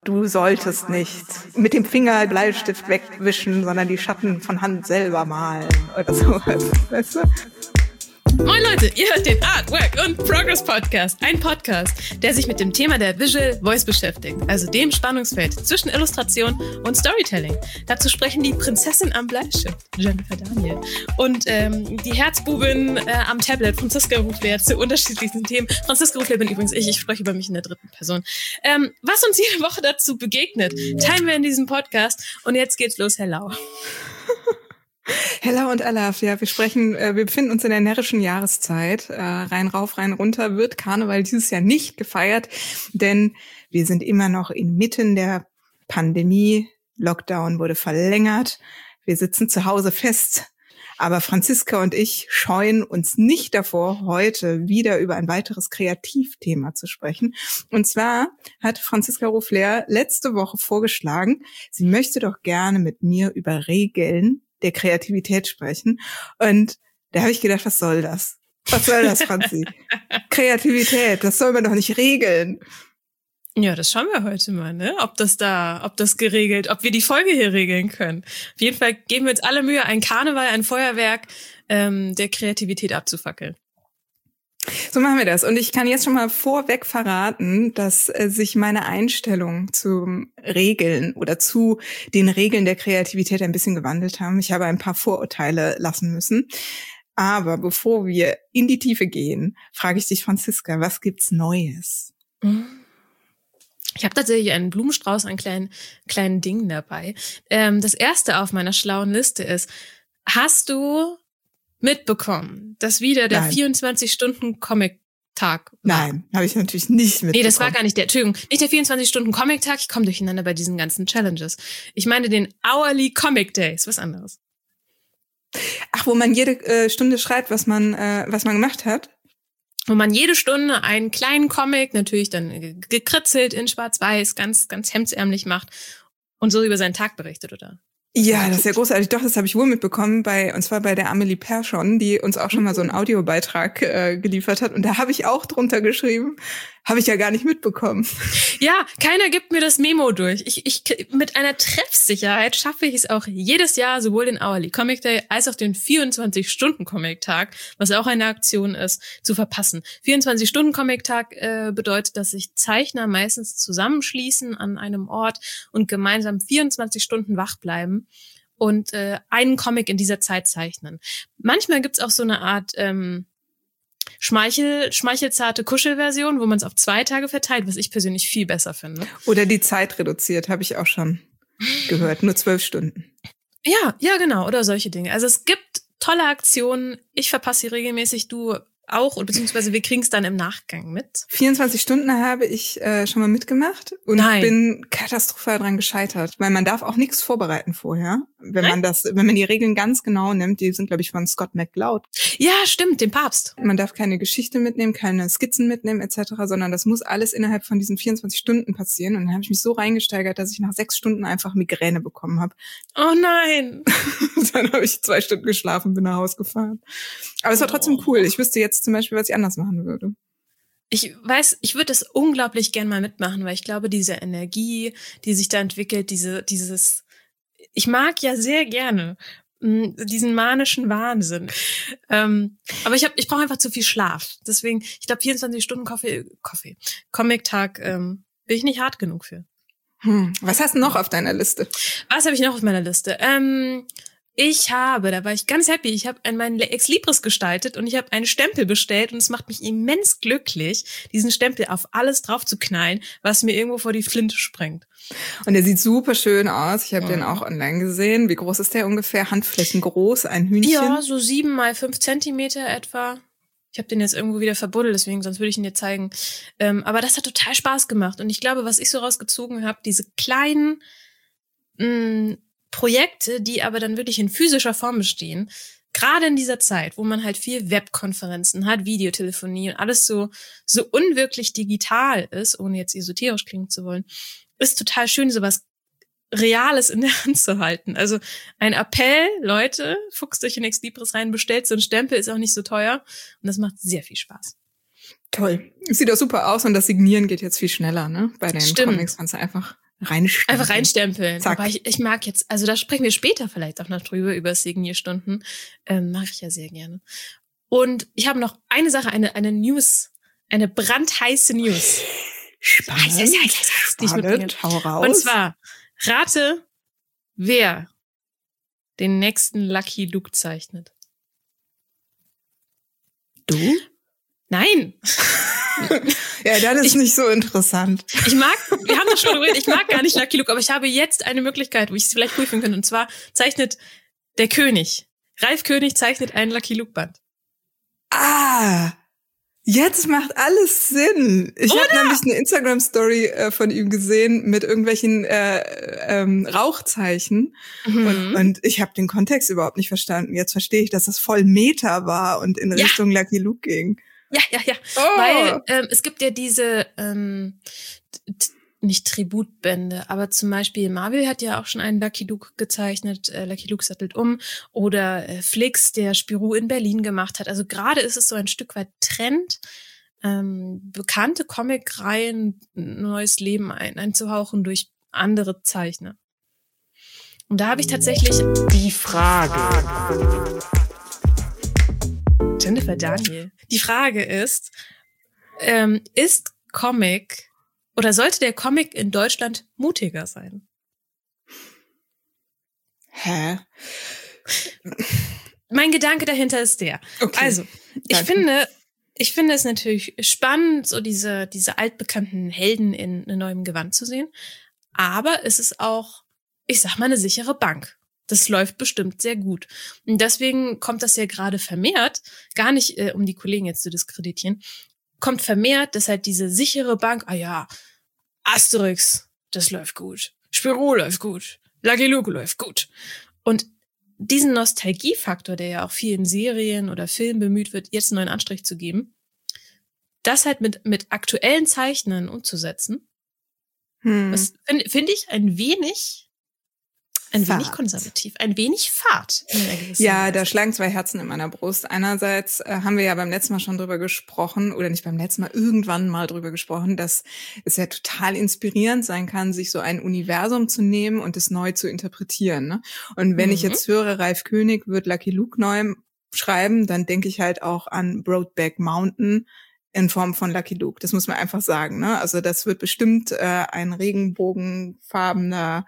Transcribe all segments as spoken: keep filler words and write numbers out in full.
Du solltest nicht mit dem Finger Bleistift wegwischen, sondern die Schatten von Hand selber malen oder sowas, weißt du? Moin Leute, ihr hört den Art, Work und Progress Podcast. Ein Podcast, der sich mit dem Thema der Visual Voice beschäftigt, also dem Spannungsfeld zwischen Illustration und Storytelling. Dazu sprechen die Prinzessin am Bleistift, Jennifer Daniel, und ähm, die Herzbubin äh, am Tablet, Franziska Rufler, zu unterschiedlichsten Themen. Franziska Rufler bin übrigens ich, ich spreche über mich in der dritten Person. Ähm, was uns jede Woche dazu begegnet, teilen wir in diesem Podcast. Und jetzt geht's los, hello. Hello und Alaf, ja, wir sprechen, äh, wir befinden uns in der närrischen Jahreszeit. Äh, rein rauf, rein runter wird Karneval dieses Jahr nicht gefeiert, denn wir sind immer noch inmitten der Pandemie. Lockdown wurde verlängert. Wir sitzen zu Hause fest. Aber Franziska und ich scheuen uns nicht davor, heute wieder über ein weiteres Kreativthema zu sprechen. Und zwar hat Franziska Rufler letzte Woche vorgeschlagen, sie möchte doch gerne mit mir über Regeln der Kreativität sprechen. Und da habe ich gedacht, was soll das? Was soll das, Franzi? Kreativität, das soll man doch nicht regeln. Ja, das schauen wir heute mal, ne? Ob das da, ob das geregelt, ob wir die Folge hier regeln können. Auf jeden Fall geben wir uns alle Mühe, ein Karneval, ein Feuerwerk ähm, der Kreativität abzufackeln. So machen wir das. Und ich kann jetzt schon mal vorweg verraten, dass äh, sich meine Einstellung zum Regeln oder zu den Regeln der Kreativität ein bisschen gewandelt haben. Ich habe ein paar Vorurteile lassen müssen. Aber bevor wir in die Tiefe gehen, frage ich dich, Franziska, was gibt's Neues? Ich habe tatsächlich einen Blumenstrauß an kleinen, kleinen Dingen dabei. Ähm, das erste auf meiner schlauen Liste ist, hast du mitbekommen, dass wieder der vierundzwanzig-Stunden-Comic-Tag war? Nein, habe ich natürlich nicht mitbekommen. Nee, das war gar nicht der, Entschuldigung, nicht der vierundzwanzig-Stunden-Comic-Tag, ich komme durcheinander bei diesen ganzen Challenges. Ich meine den Hourly Comic Days, was anderes. Ach, wo man jede äh, Stunde schreibt, was man, äh, was man gemacht hat? Wo man jede Stunde einen kleinen Comic, natürlich dann gekritzelt in schwarz-weiß, ganz, ganz hemdsärmlich macht und so über seinen Tag berichtet, oder? Ja, das ist ja großartig. Doch, das habe ich wohl mitbekommen, bei und zwar bei der Amelie Perschon, die uns auch schon mal so einen Audiobeitrag äh, geliefert hat. Und da habe ich auch drunter geschrieben, habe ich ja gar nicht mitbekommen. Ja, keiner gibt mir das Memo durch. Ich, ich mit einer Treffsicherheit schaffe ich es auch jedes Jahr, sowohl den Hourly Comic Day als auch den vierundzwanzig-Stunden-Comic-Tag, was auch eine Aktion ist, zu verpassen. vierundzwanzig-Stunden-Comic-Tag äh, bedeutet, dass sich Zeichner meistens zusammenschließen an einem Ort und gemeinsam vierundzwanzig Stunden wach bleiben und äh, einen Comic in dieser Zeit zeichnen. Manchmal gibt's auch so eine Art ähm, Schmeichel, schmeichelzarte Kuschelversion, wo man es auf zwei Tage verteilt, was ich persönlich viel besser finde. Oder die Zeit reduziert, habe ich auch schon gehört, nur zwölf Stunden. Ja, ja, genau, oder solche Dinge. Also es gibt tolle Aktionen, ich verpasse sie regelmäßig, du auch, und beziehungsweise wir kriegen es dann im Nachgang mit. vierundzwanzig Stunden habe ich äh, schon mal mitgemacht und Nein. bin katastrophal dran gescheitert, weil man darf auch nichts vorbereiten vorher, wenn Nein? man das, wenn man die Regeln ganz genau nimmt. Die sind, glaube ich, von Scott McCloud. Ja, stimmt, den Papst. Man darf keine Geschichte mitnehmen, keine Skizzen mitnehmen et cetera, sondern das muss alles innerhalb von diesen vierundzwanzig Stunden passieren. Und dann habe ich mich so reingesteigert, dass ich nach sechs Stunden einfach Migräne bekommen habe. Oh nein. Dann habe ich zwei Stunden geschlafen, bin nach Hause gefahren. Aber es war trotzdem cool. Ich wüsste jetzt zum Beispiel, was ich anders machen würde. Ich weiß, ich würde es unglaublich gern mal mitmachen, weil ich glaube, diese Energie, die sich da entwickelt, diese, dieses, ich mag ja sehr gerne mh, diesen manischen Wahnsinn. Ähm, aber ich habe, ich brauche einfach zu viel Schlaf. Deswegen, ich glaube, vierundzwanzig Stunden Kaffee, Kaffee, Comic-Tag ähm, bin ich nicht hart genug für. Hm. Was hast du noch auf deiner Liste? Was habe ich noch auf meiner Liste? Ähm, Ich habe, da war ich ganz happy, ich habe meinen Ex-Libris gestaltet und ich habe einen Stempel bestellt und es macht mich immens glücklich, diesen Stempel auf alles drauf zu knallen, was mir irgendwo vor die Flinte springt. Und der sieht super schön aus. Ich habe Mhm. den auch online gesehen. Wie groß ist der ungefähr? Handflächen groß, ein Hühnchen? Ja, so sieben mal fünf Zentimeter etwa. Ich habe den jetzt irgendwo wieder verbuddelt, deswegen, sonst würde ich ihn dir zeigen. Ähm, aber das hat total Spaß gemacht und ich glaube, was ich so rausgezogen habe, diese kleinen mh, Projekte, die aber dann wirklich in physischer Form bestehen, gerade in dieser Zeit, wo man halt viel Webkonferenzen hat, Videotelefonie und alles so so unwirklich digital ist, ohne jetzt esoterisch klingen zu wollen, ist total schön, sowas Reales in der Hand zu halten. Also ein Appell, Leute, fuchst euch in Ex-Libris rein, bestellt so einen Stempel, ist auch nicht so teuer und das macht sehr viel Spaß. Toll. Sieht auch super aus und das Signieren geht jetzt viel schneller, ne? Bei den Stimmt. Comics kannst du einfach Reinstempeln. Einfach reinstempeln. Zack. Aber ich, ich mag jetzt, also da sprechen wir später vielleicht auch noch drüber, über Signierstunden. Ähm, mache ich ja sehr gerne. Und ich habe noch eine Sache, eine, eine News, eine brandheiße News. Spannend. Heiß, heiß, heiß, heiß, heiß, die ich mitbringe. Spannend. Hau raus. Und zwar, rate, wer den nächsten Lucky Luke zeichnet. Du? Nein. Ja, das ist Ich- nicht so interessant. Ich mag, wir haben das schon geredet, ich mag gar nicht Lucky Luke, aber ich habe jetzt eine Möglichkeit, wo ich es vielleicht prüfen könnte. Und zwar zeichnet der König, Ralf König zeichnet einen Lucky Luke Band. Ah, jetzt macht alles Sinn. Ich habe nämlich eine Instagram-Story äh, von ihm gesehen mit irgendwelchen äh, ähm, Rauchzeichen. Mhm. Und, und ich habe den Kontext überhaupt nicht verstanden. Jetzt verstehe ich, dass das voll Meta war und in Ja. Richtung Lucky Luke ging. Ja, ja, ja. Oh. Weil ähm, es gibt ja diese, ähm, t- t- nicht Tributbände, aber zum Beispiel Marvel hat ja auch schon einen Lucky Luke gezeichnet, äh, Lucky Luke sattelt um, oder äh, Flix, der Spirou in Berlin gemacht hat. Also gerade ist es so ein Stück weit Trend, ähm, bekannte Comic-Reihen neues Leben ein, einzuhauchen durch andere Zeichner. Und da habe ich tatsächlich Die Frage. Jennifer Daniel. Die Frage ist, ähm, ist Comic oder sollte der Comic in Deutschland mutiger sein? Hä? Mein Gedanke dahinter ist der. Okay. Also, ich Danke. finde, ich finde es natürlich spannend, so diese, diese altbekannten Helden in einem neuen Gewand zu sehen. Aber es ist auch, ich sag mal, eine sichere Bank. Das läuft bestimmt sehr gut. Und deswegen kommt das ja gerade vermehrt, gar nicht, äh, um die Kollegen jetzt zu diskreditieren, kommt vermehrt, dass halt diese sichere Bank, ah ja, Asterix, das läuft gut. Spirou läuft gut. Lucky Luke läuft gut. Und diesen Nostalgiefaktor, der ja auch vielen Serien oder Filmen bemüht wird, jetzt einen neuen Anstrich zu geben, das halt mit, mit aktuellen Zeichnern umzusetzen, Hm. das finde find ich ein wenig, ein Fad. wenig konservativ, ein wenig Fahrt. in einer gewissen Ja, Weise. da schlagen zwei Herzen in meiner Brust. Einerseits äh, haben wir ja beim letzten Mal schon drüber gesprochen, oder nicht beim letzten Mal, irgendwann mal drüber gesprochen, dass es ja total inspirierend sein kann, sich so ein Universum zu nehmen und es neu zu interpretieren. Ne? Und wenn Mhm. ich jetzt höre, Ralf König wird Lucky Luke neu schreiben, dann denke ich halt auch an Brokeback Mountain in Form von Lucky Luke. Das muss man einfach sagen. Ne? Also das wird bestimmt äh, ein regenbogenfarbener,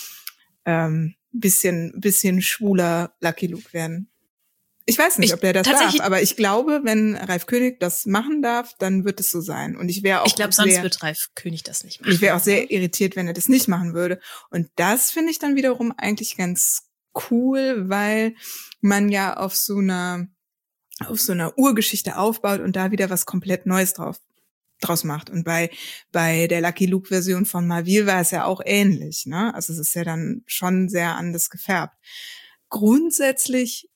ähm, bisschen, bisschen schwuler Lucky Luke werden. Ich weiß nicht, Ich- ob der das darf, tatsächlich- aber ich glaube, wenn Ralf König das machen darf, dann wird es so sein. Und ich wäre auch Ich glaube, sonst sehr, wird Ralf König das nicht machen. ich wäre auch sehr irritiert, wenn er das nicht machen würde. Und das finde ich dann wiederum eigentlich ganz cool, weil man ja auf so einer, auf so einer Urgeschichte aufbaut und da wieder was komplett Neues drauf draus macht. Und bei bei der Lucky Luke Version von Marvel war es ja auch ähnlich, ne? Also es ist ja dann schon sehr anders gefärbt. Grundsätzlich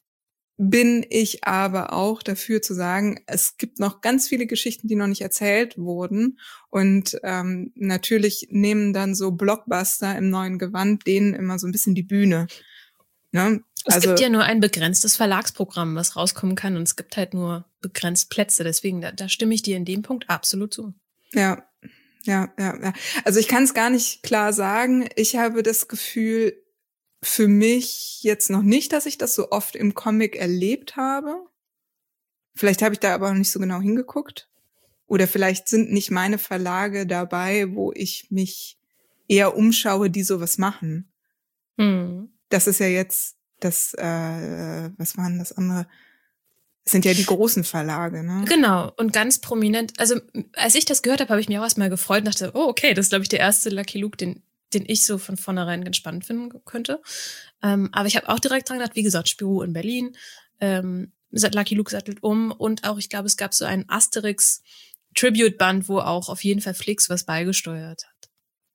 bin ich aber auch dafür zu sagen, es gibt noch ganz viele Geschichten, die noch nicht erzählt wurden. Und ähm, natürlich nehmen dann so Blockbuster im neuen Gewand denen immer so ein bisschen die Bühne. Ne? Es Also gibt ja nur ein begrenztes Verlagsprogramm, was rauskommen kann, und es gibt halt nur begrenzt Plätze. Deswegen, da, da stimme ich dir in dem Punkt absolut zu. ja, ja, ja, ja. Also ich kann es gar nicht klar sagen. Ich habe das Gefühl, für mich jetzt noch nicht, dass ich das so oft im Comic erlebt habe. Vielleicht habe ich da aber auch nicht so genau hingeguckt. Oder vielleicht sind nicht meine Verlage dabei, wo ich mich eher umschaue, die sowas machen. Hm. Das ist ja jetzt das, äh, was waren das andere? Das sind ja die großen Verlage, ne? Genau, und ganz prominent, also als ich das gehört habe, habe ich mich auch erstmal gefreut und dachte, oh, okay, das ist, glaube ich, der erste Lucky Luke, den, den ich so von vornherein ganz spannend finden könnte. Ähm, aber ich habe auch direkt dran gedacht, wie gesagt, Spirou in Berlin, ähm, Lucky Luke sattelt um, und auch, ich glaube, es gab so einen Asterix-Tribute-Band, wo auch auf jeden Fall Flix was beigesteuert hat.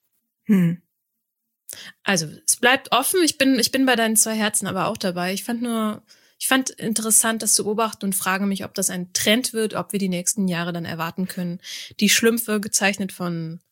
Hm. Also, es bleibt offen. Ich bin, ich bin bei deinen zwei Herzen aber auch dabei. Ich fand nur, ich fand interessant, das zu beobachten, und frage mich, ob das ein Trend wird, ob wir die nächsten Jahre dann erwarten können. Die Schlümpfe gezeichnet von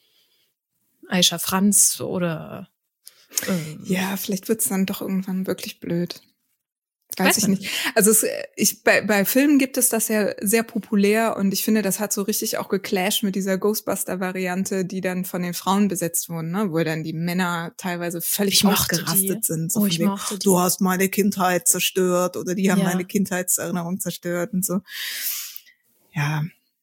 Aisha Franz oder, ähm, Ja, vielleicht wird's dann doch irgendwann wirklich blöd. Weiß, Weiß ich man nicht. Also es, ich, bei, bei Filmen gibt es das ja sehr populär und ich finde, das hat so richtig auch geclasht mit dieser Ghostbuster-Variante, die dann von den Frauen besetzt wurden, ne? Wo dann die Männer teilweise völlig Ich mochte ausgerastet die. sind. So Oh, von ich wegen, mochte die. du hast meine Kindheit zerstört oder die haben Ja. meine Kindheitserinnerung zerstört und so. Ja.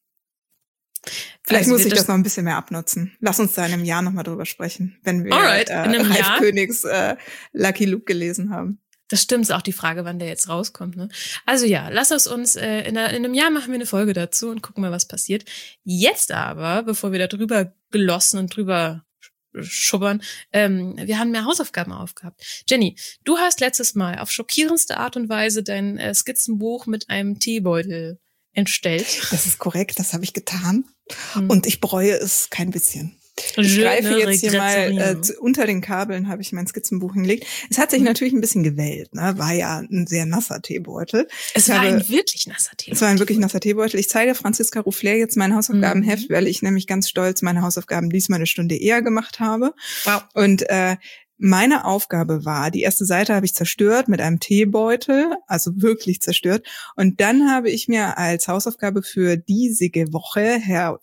Vielleicht Also muss wir ich das das- noch ein bisschen mehr abnutzen. Lass uns da in einem Jahr nochmal drüber sprechen, wenn wir Alright, äh, in einem Ralf Jahr? Königs äh, Lucky Luke gelesen haben. Das stimmt, ist auch die Frage, wann der jetzt rauskommt. Ne? Also ja, lass es uns, äh, in, einer, in einem Jahr machen wir eine Folge dazu und gucken mal, was passiert. Jetzt aber, bevor wir da drüber glossen und drüber schubbern, ähm, wir haben mehr Hausaufgaben aufgehabt. Jenny, du hast letztes Mal auf schockierendste Art und Weise dein äh, Skizzenbuch mit einem Teebeutel entstellt. Das ist korrekt, das habe ich getan. Hm. Und ich bereue es kein bisschen. Ich Je greife ne jetzt hier mal, regrette äh, rien. zu, unter den Kabeln habe ich mein Skizzenbuch hingelegt. Es hat sich natürlich ein bisschen gewellt, ne? War ja ein sehr nasser Teebeutel. Es ich war habe, ein wirklich nasser Teebeutel. Es war ein wirklich nasser Teebeutel. Ich zeige Franziska Rouffler jetzt mein Hausaufgabenheft, Mhm. weil ich nämlich ganz stolz meine Hausaufgaben diesmal eine Stunde eher gemacht habe. Wow. Und äh, meine Aufgabe war, die erste Seite habe ich zerstört mit einem Teebeutel, also wirklich zerstört. Und dann habe ich mir als Hausaufgabe für diesige Woche her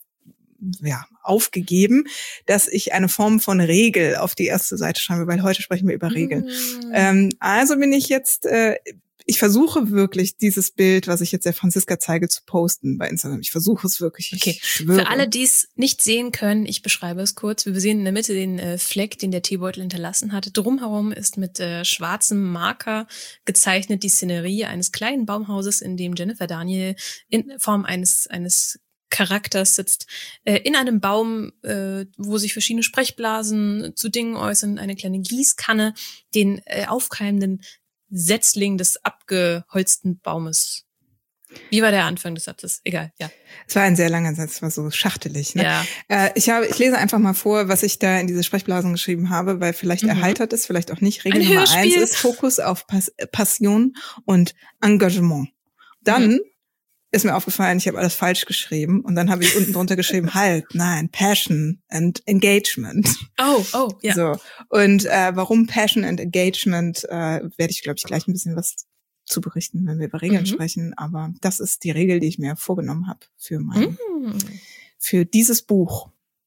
ja, aufgegeben, dass ich eine Form von Regel auf die erste Seite schreibe, weil heute sprechen wir über Regeln. Mhm. Ähm, also bin ich jetzt, äh, ich versuche wirklich dieses Bild, was ich jetzt der Franziska zeige, zu posten bei Instagram. Ich versuche es wirklich. Okay, Ich schwöre. für alle, die es nicht sehen können, ich beschreibe es kurz. Wir sehen in der Mitte den äh, Fleck, den der Teebeutel hinterlassen hatte. Drumherum ist mit äh, schwarzem Marker gezeichnet die Szenerie eines kleinen Baumhauses, in dem Jennifer Daniel in Form eines eines Charakters sitzt, äh, in einem Baum, äh, wo sich verschiedene Sprechblasen zu Dingen äußern, eine kleine Gießkanne, den äh, aufkeimenden Setzling des abgeholzten Baumes. Wie war der Anfang des Satzes? Egal, ja. Es war ein sehr langer Satz, es war so schachtelig. Ne? Ja. Äh, ich habe, ich lese einfach mal vor, was ich da in diese Sprechblasen geschrieben habe, weil vielleicht Mhm. erheitert es, vielleicht auch nicht. Regel Ein Nummer eins Hörspiel. ist Fokus auf Pas Passion und Engagement. Dann Mhm. ist mir aufgefallen, ich habe alles falsch geschrieben und dann habe ich unten drunter geschrieben, halt, nein, Passion and Engagement. Oh, oh, ja. So. Und äh, warum Passion and Engagement, äh, werde ich, glaube ich, gleich ein bisschen was zu berichten, wenn wir über Regeln Mhm. sprechen. Aber das ist die Regel, die ich mir vorgenommen habe für mein, Mm. für dieses Buch.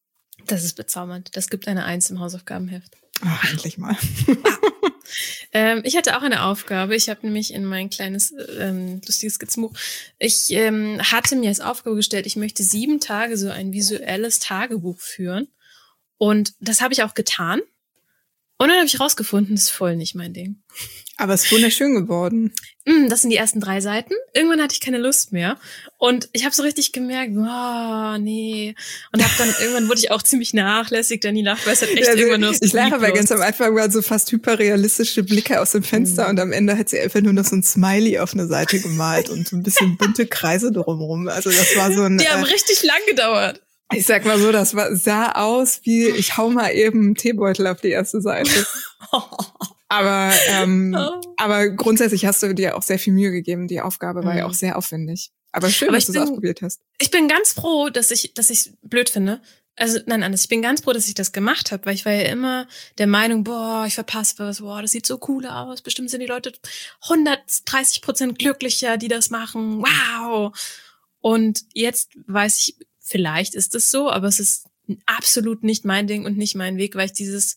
Das ist bezaubernd. Das gibt eine Eins im Hausaufgabenheft. Ach, endlich mal. Ähm, ich hatte auch eine Aufgabe. Ich habe nämlich in mein kleines, ähm, lustiges Skizzenbuch, ich ähm, hatte mir als Aufgabe gestellt, ich möchte sieben Tage so ein visuelles Tagebuch führen. Und das habe ich auch getan. Und dann habe ich rausgefunden, das ist voll nicht mein Ding. Aber es ist wunderschön geworden. Mm, das sind die ersten drei Seiten. Irgendwann hatte ich keine Lust mehr. Und ich habe so richtig gemerkt, oh, nee. Und hab dann, irgendwann wurde ich auch ziemlich nachlässig, dann die Nacht, weil es hat echt Ja, also irgendwann nur so ich lache, weil lieblos. ganz am Anfang waren so fast hyperrealistische Blicke aus dem Fenster Mhm. und am Ende hat sie einfach nur noch so ein Smiley auf eine Seite gemalt und so ein bisschen bunte Kreise drumherum. Also das war so ein... Die haben äh, richtig lang gedauert. Ich sag mal so, das war, sah aus wie, ich hau mal eben einen Teebeutel auf die erste Seite. Aber, ähm, Oh. aber grundsätzlich hast du dir auch sehr viel Mühe gegeben. Die Aufgabe war Mhm. ja auch sehr aufwendig. Aber schön, Aber dass ich du es bin- ausprobiert hast. Ich bin ganz froh, dass ich, dass ich blöd finde. Also, nein, anders. Ich bin ganz froh, dass ich das gemacht habe, weil ich war ja immer der Meinung, boah, ich verpasse was, boah, das sieht so cool aus. Bestimmt sind die Leute hundertdreißig Prozent glücklicher, die das machen. Wow. Und jetzt weiß ich, vielleicht ist es so, aber es ist absolut nicht mein Ding und nicht mein Weg, weil ich dieses,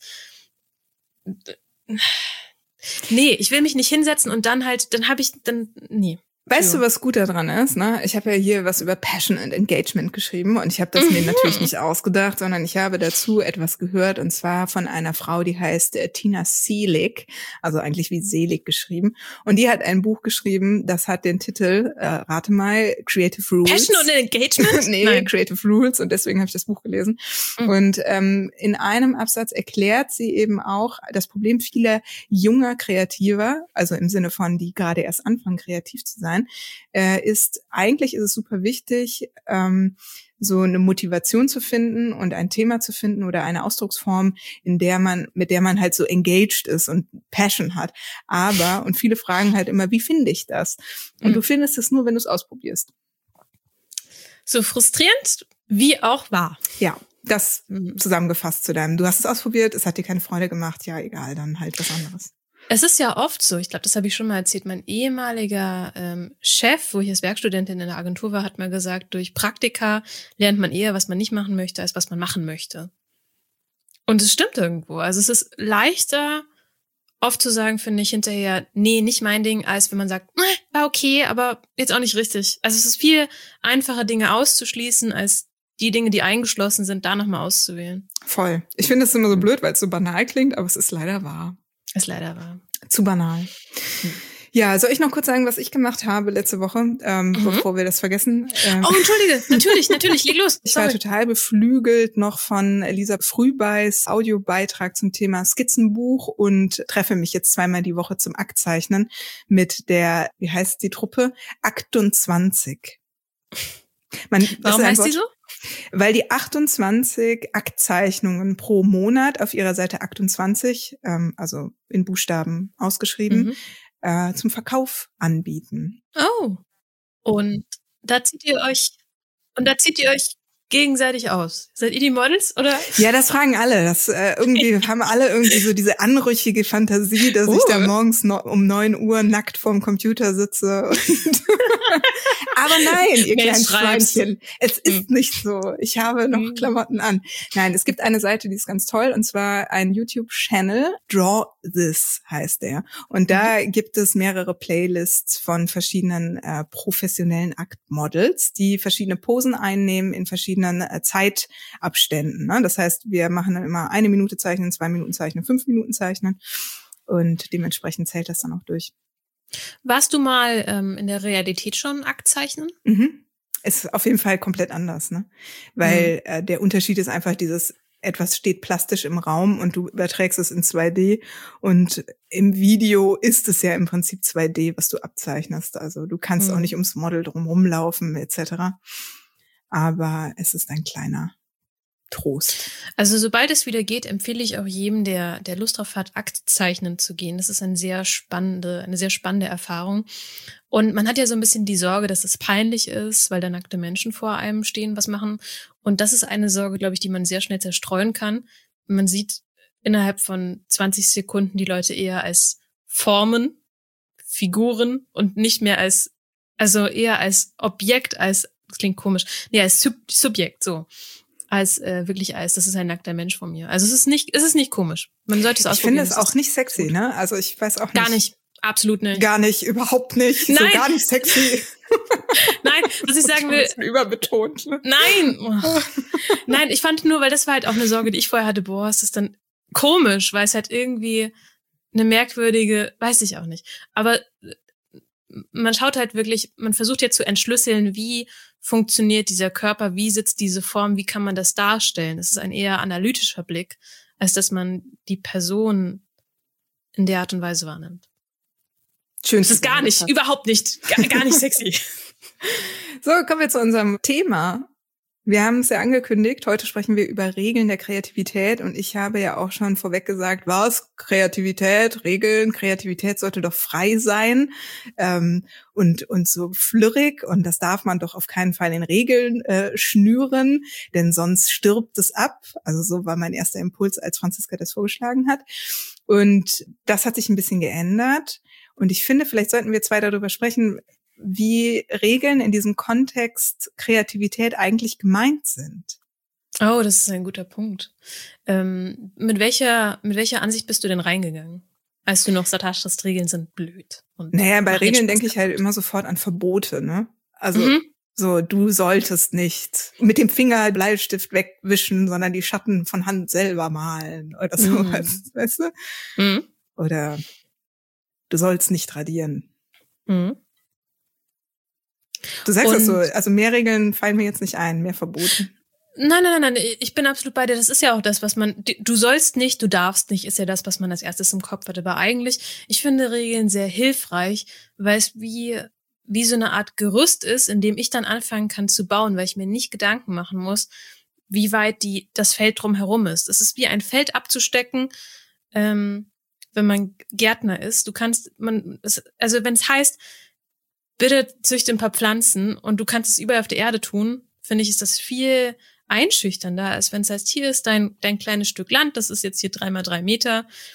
nee, ich will mich nicht hinsetzen und dann halt, dann habe ich, dann, nee. Weißt Ja. du, was gut daran ist? Ne? Ich habe ja hier was über Passion and Engagement geschrieben und ich habe das mir Mhm. natürlich nicht ausgedacht, sondern ich habe dazu etwas gehört und zwar von einer Frau, die heißt äh, Tina Seelig, also eigentlich wie Selig geschrieben. Und die hat ein Buch geschrieben, das hat den Titel, äh, rate mal, Creative Rules. Passion und Engagement? nee, Nein. Creative Rules und deswegen habe ich das Buch gelesen. Mhm. Und ähm, in einem Absatz erklärt sie eben auch das Problem vieler junger Kreativer, also im Sinne von, die gerade erst anfangen, kreativ zu sein, äh, ist, eigentlich ist es super wichtig, ähm, so eine Motivation zu finden und ein Thema zu finden oder eine Ausdrucksform, in der man, mit der man halt so engaged ist und Passion hat. Aber, und viele fragen halt immer, wie finde ich das? Und Mhm. du findest es nur, wenn du es ausprobierst. So frustrierend wie auch wahr. Ja, das zusammengefasst zu deinem. Du hast es ausprobiert, es hat dir keine Freude gemacht, ja, egal, dann halt was anderes. Es ist ja oft so, ich glaube, das habe ich schon mal erzählt, mein ehemaliger ähm, Chef, wo ich als Werkstudentin in der Agentur war, hat mal gesagt, durch Praktika lernt man eher, was man nicht machen möchte, als was man machen möchte. Und es stimmt irgendwo. Also es ist leichter, oft zu sagen, finde ich, hinterher, nee, nicht mein Ding, als wenn man sagt, war okay, aber jetzt auch nicht richtig. Also es ist viel einfacher, Dinge auszuschließen, als die Dinge, die eingeschlossen sind, da nochmal auszuwählen. Voll. Ich finde es immer so blöd, weil es so banal klingt, aber es ist leider wahr. Ist leider wahr. Zu banal. Hm. Ja, soll ich noch kurz sagen, was ich gemacht habe letzte Woche, ähm, mhm. bevor wir das vergessen? Ähm, oh, entschuldige, natürlich, natürlich, leg los. Ich war total beflügelt noch von Elisa Frühbeis Audiobeitrag zum Thema Skizzenbuch und treffe mich jetzt zweimal die Woche zum Aktzeichnen mit der, wie heißt die Truppe? achtundzwanzig. Man, Warum heißt die so? Weil die achtundzwanzig Aktzeichnungen pro Monat auf ihrer Seite achtundzwanzig, ähm, also in Buchstaben ausgeschrieben, mhm. äh, zum Verkauf anbieten. Oh. Und da zieht ihr euch, und da zieht ihr euch gegenseitig aus. Seid ihr die Models, oder? Ja, das fragen alle. Das äh, irgendwie haben alle irgendwie so diese anrüchige Fantasie, dass uh. ich da morgens no- um neun Uhr nackt vorm Computer sitze. Und aber nein, ihr kleinen Schweinchen, es ist nicht so. Ich habe noch Klamotten an. Nein, es gibt eine Seite, die ist ganz toll, und zwar ein YouTube-Channel, Draw This heißt der. Und da mhm. gibt es mehrere Playlists von verschiedenen äh, professionellen Aktmodels, die verschiedene Posen einnehmen in verschiedenen äh, Zeitabständen. Ne? Das heißt, wir machen dann immer eine Minute zeichnen, zwei Minuten zeichnen, fünf Minuten zeichnen, und dementsprechend zählt das dann auch durch. Warst du mal ähm, in der Realität schon Akt zeichnen? Mhm. Ist auf jeden Fall komplett anders, ne? Weil mhm. äh, der Unterschied ist einfach dieses, etwas steht plastisch im Raum und du überträgst es in zwei D, und im Video ist es ja im Prinzip zwei D, was du abzeichnest. Also du kannst mhm. auch nicht ums Model drum rumlaufen et cetera. Aber es ist ein kleiner Trost. Also sobald es wieder geht, empfehle ich auch jedem, der der Lust drauf hat, Akt zeichnen zu gehen. Das ist eine sehr spannende, eine sehr spannende Erfahrung. Und man hat ja so ein bisschen die Sorge, dass es peinlich ist, weil da nackte Menschen vor einem stehen, was machen. Und das ist eine Sorge, glaube ich, die man sehr schnell zerstreuen kann. Man sieht innerhalb von zwanzig Sekunden die Leute eher als Formen, Figuren und nicht mehr als, also eher als Objekt, als, das klingt komisch, nee, als Sub- Subjekt, so. als äh, wirklich als, das ist ein nackter Mensch von mir. Also es ist nicht, es ist nicht komisch. Man sollte es ausprobieren. Ich finde es auch nicht sexy, gut. ne? Also ich weiß auch nicht. Gar nicht. Absolut nicht. Gar nicht, überhaupt nicht. Nein. So gar nicht sexy. Nein, was ich sagen will. Überbetont. Ne? Nein. Oh. Nein, ich fand nur, weil das war halt auch eine Sorge, die ich vorher hatte, boah, ist das dann komisch, weil es halt irgendwie eine merkwürdige, weiß ich auch nicht. Aber man schaut halt wirklich, man versucht jetzt zu entschlüsseln, wie funktioniert dieser Körper, wie sitzt diese Form, wie kann man das darstellen. Es ist ein eher analytischer Blick, als dass man die Person in der Art und Weise wahrnimmt. Schön. Das ist gar nicht, hat. überhaupt nicht, gar, gar nicht sexy. So, kommen wir zu unserem Thema. Wir haben es ja angekündigt, heute sprechen wir über Regeln der Kreativität, und ich habe ja auch schon vorweg gesagt, was? Kreativität, Regeln, Kreativität sollte doch frei sein ähm, und und so flirrig, und das darf man doch auf keinen Fall in Regeln äh, schnüren, denn sonst stirbt es ab. Also so war mein erster Impuls, als Franziska das vorgeschlagen hat, und das hat sich ein bisschen geändert, und ich finde, vielleicht sollten wir zwei darüber sprechen, wie Regeln in diesem Kontext Kreativität eigentlich gemeint sind. Oh, das ist ein guter Punkt. Ähm, mit welcher mit welcher Ansicht bist du denn reingegangen, als du noch gesagt hast, Regeln sind blöd? Und naja, bei Regeln denke ich halt immer sofort an Verbote, ne? Also mhm. so, du solltest nicht mit dem Finger Bleistift wegwischen, sondern die Schatten von Hand selber malen oder sowas, mhm. weißt du? Mhm. Oder du sollst nicht radieren. Mhm. Du sagst das so, also mehr Regeln fallen mir jetzt nicht ein, mehr Verboten. Nein, nein, nein, nein, ich bin absolut bei dir. Das ist ja auch das, was man, du sollst nicht, du darfst nicht, ist ja das, was man als erstes im Kopf hat. Aber eigentlich, ich finde Regeln sehr hilfreich, weil es wie, wie so eine Art Gerüst ist, in dem ich dann anfangen kann zu bauen, weil ich mir nicht Gedanken machen muss, wie weit die, das Feld drumherum ist. Es ist wie ein Feld abzustecken, ähm, wenn man Gärtner ist. Du kannst, man, also wenn es heißt, bitte züchte ein paar Pflanzen und du kannst es überall auf der Erde tun, finde ich, ist das viel einschüchternder, als wenn es heißt, hier ist dein dein kleines Stück Land, das ist jetzt hier drei mal drei Meter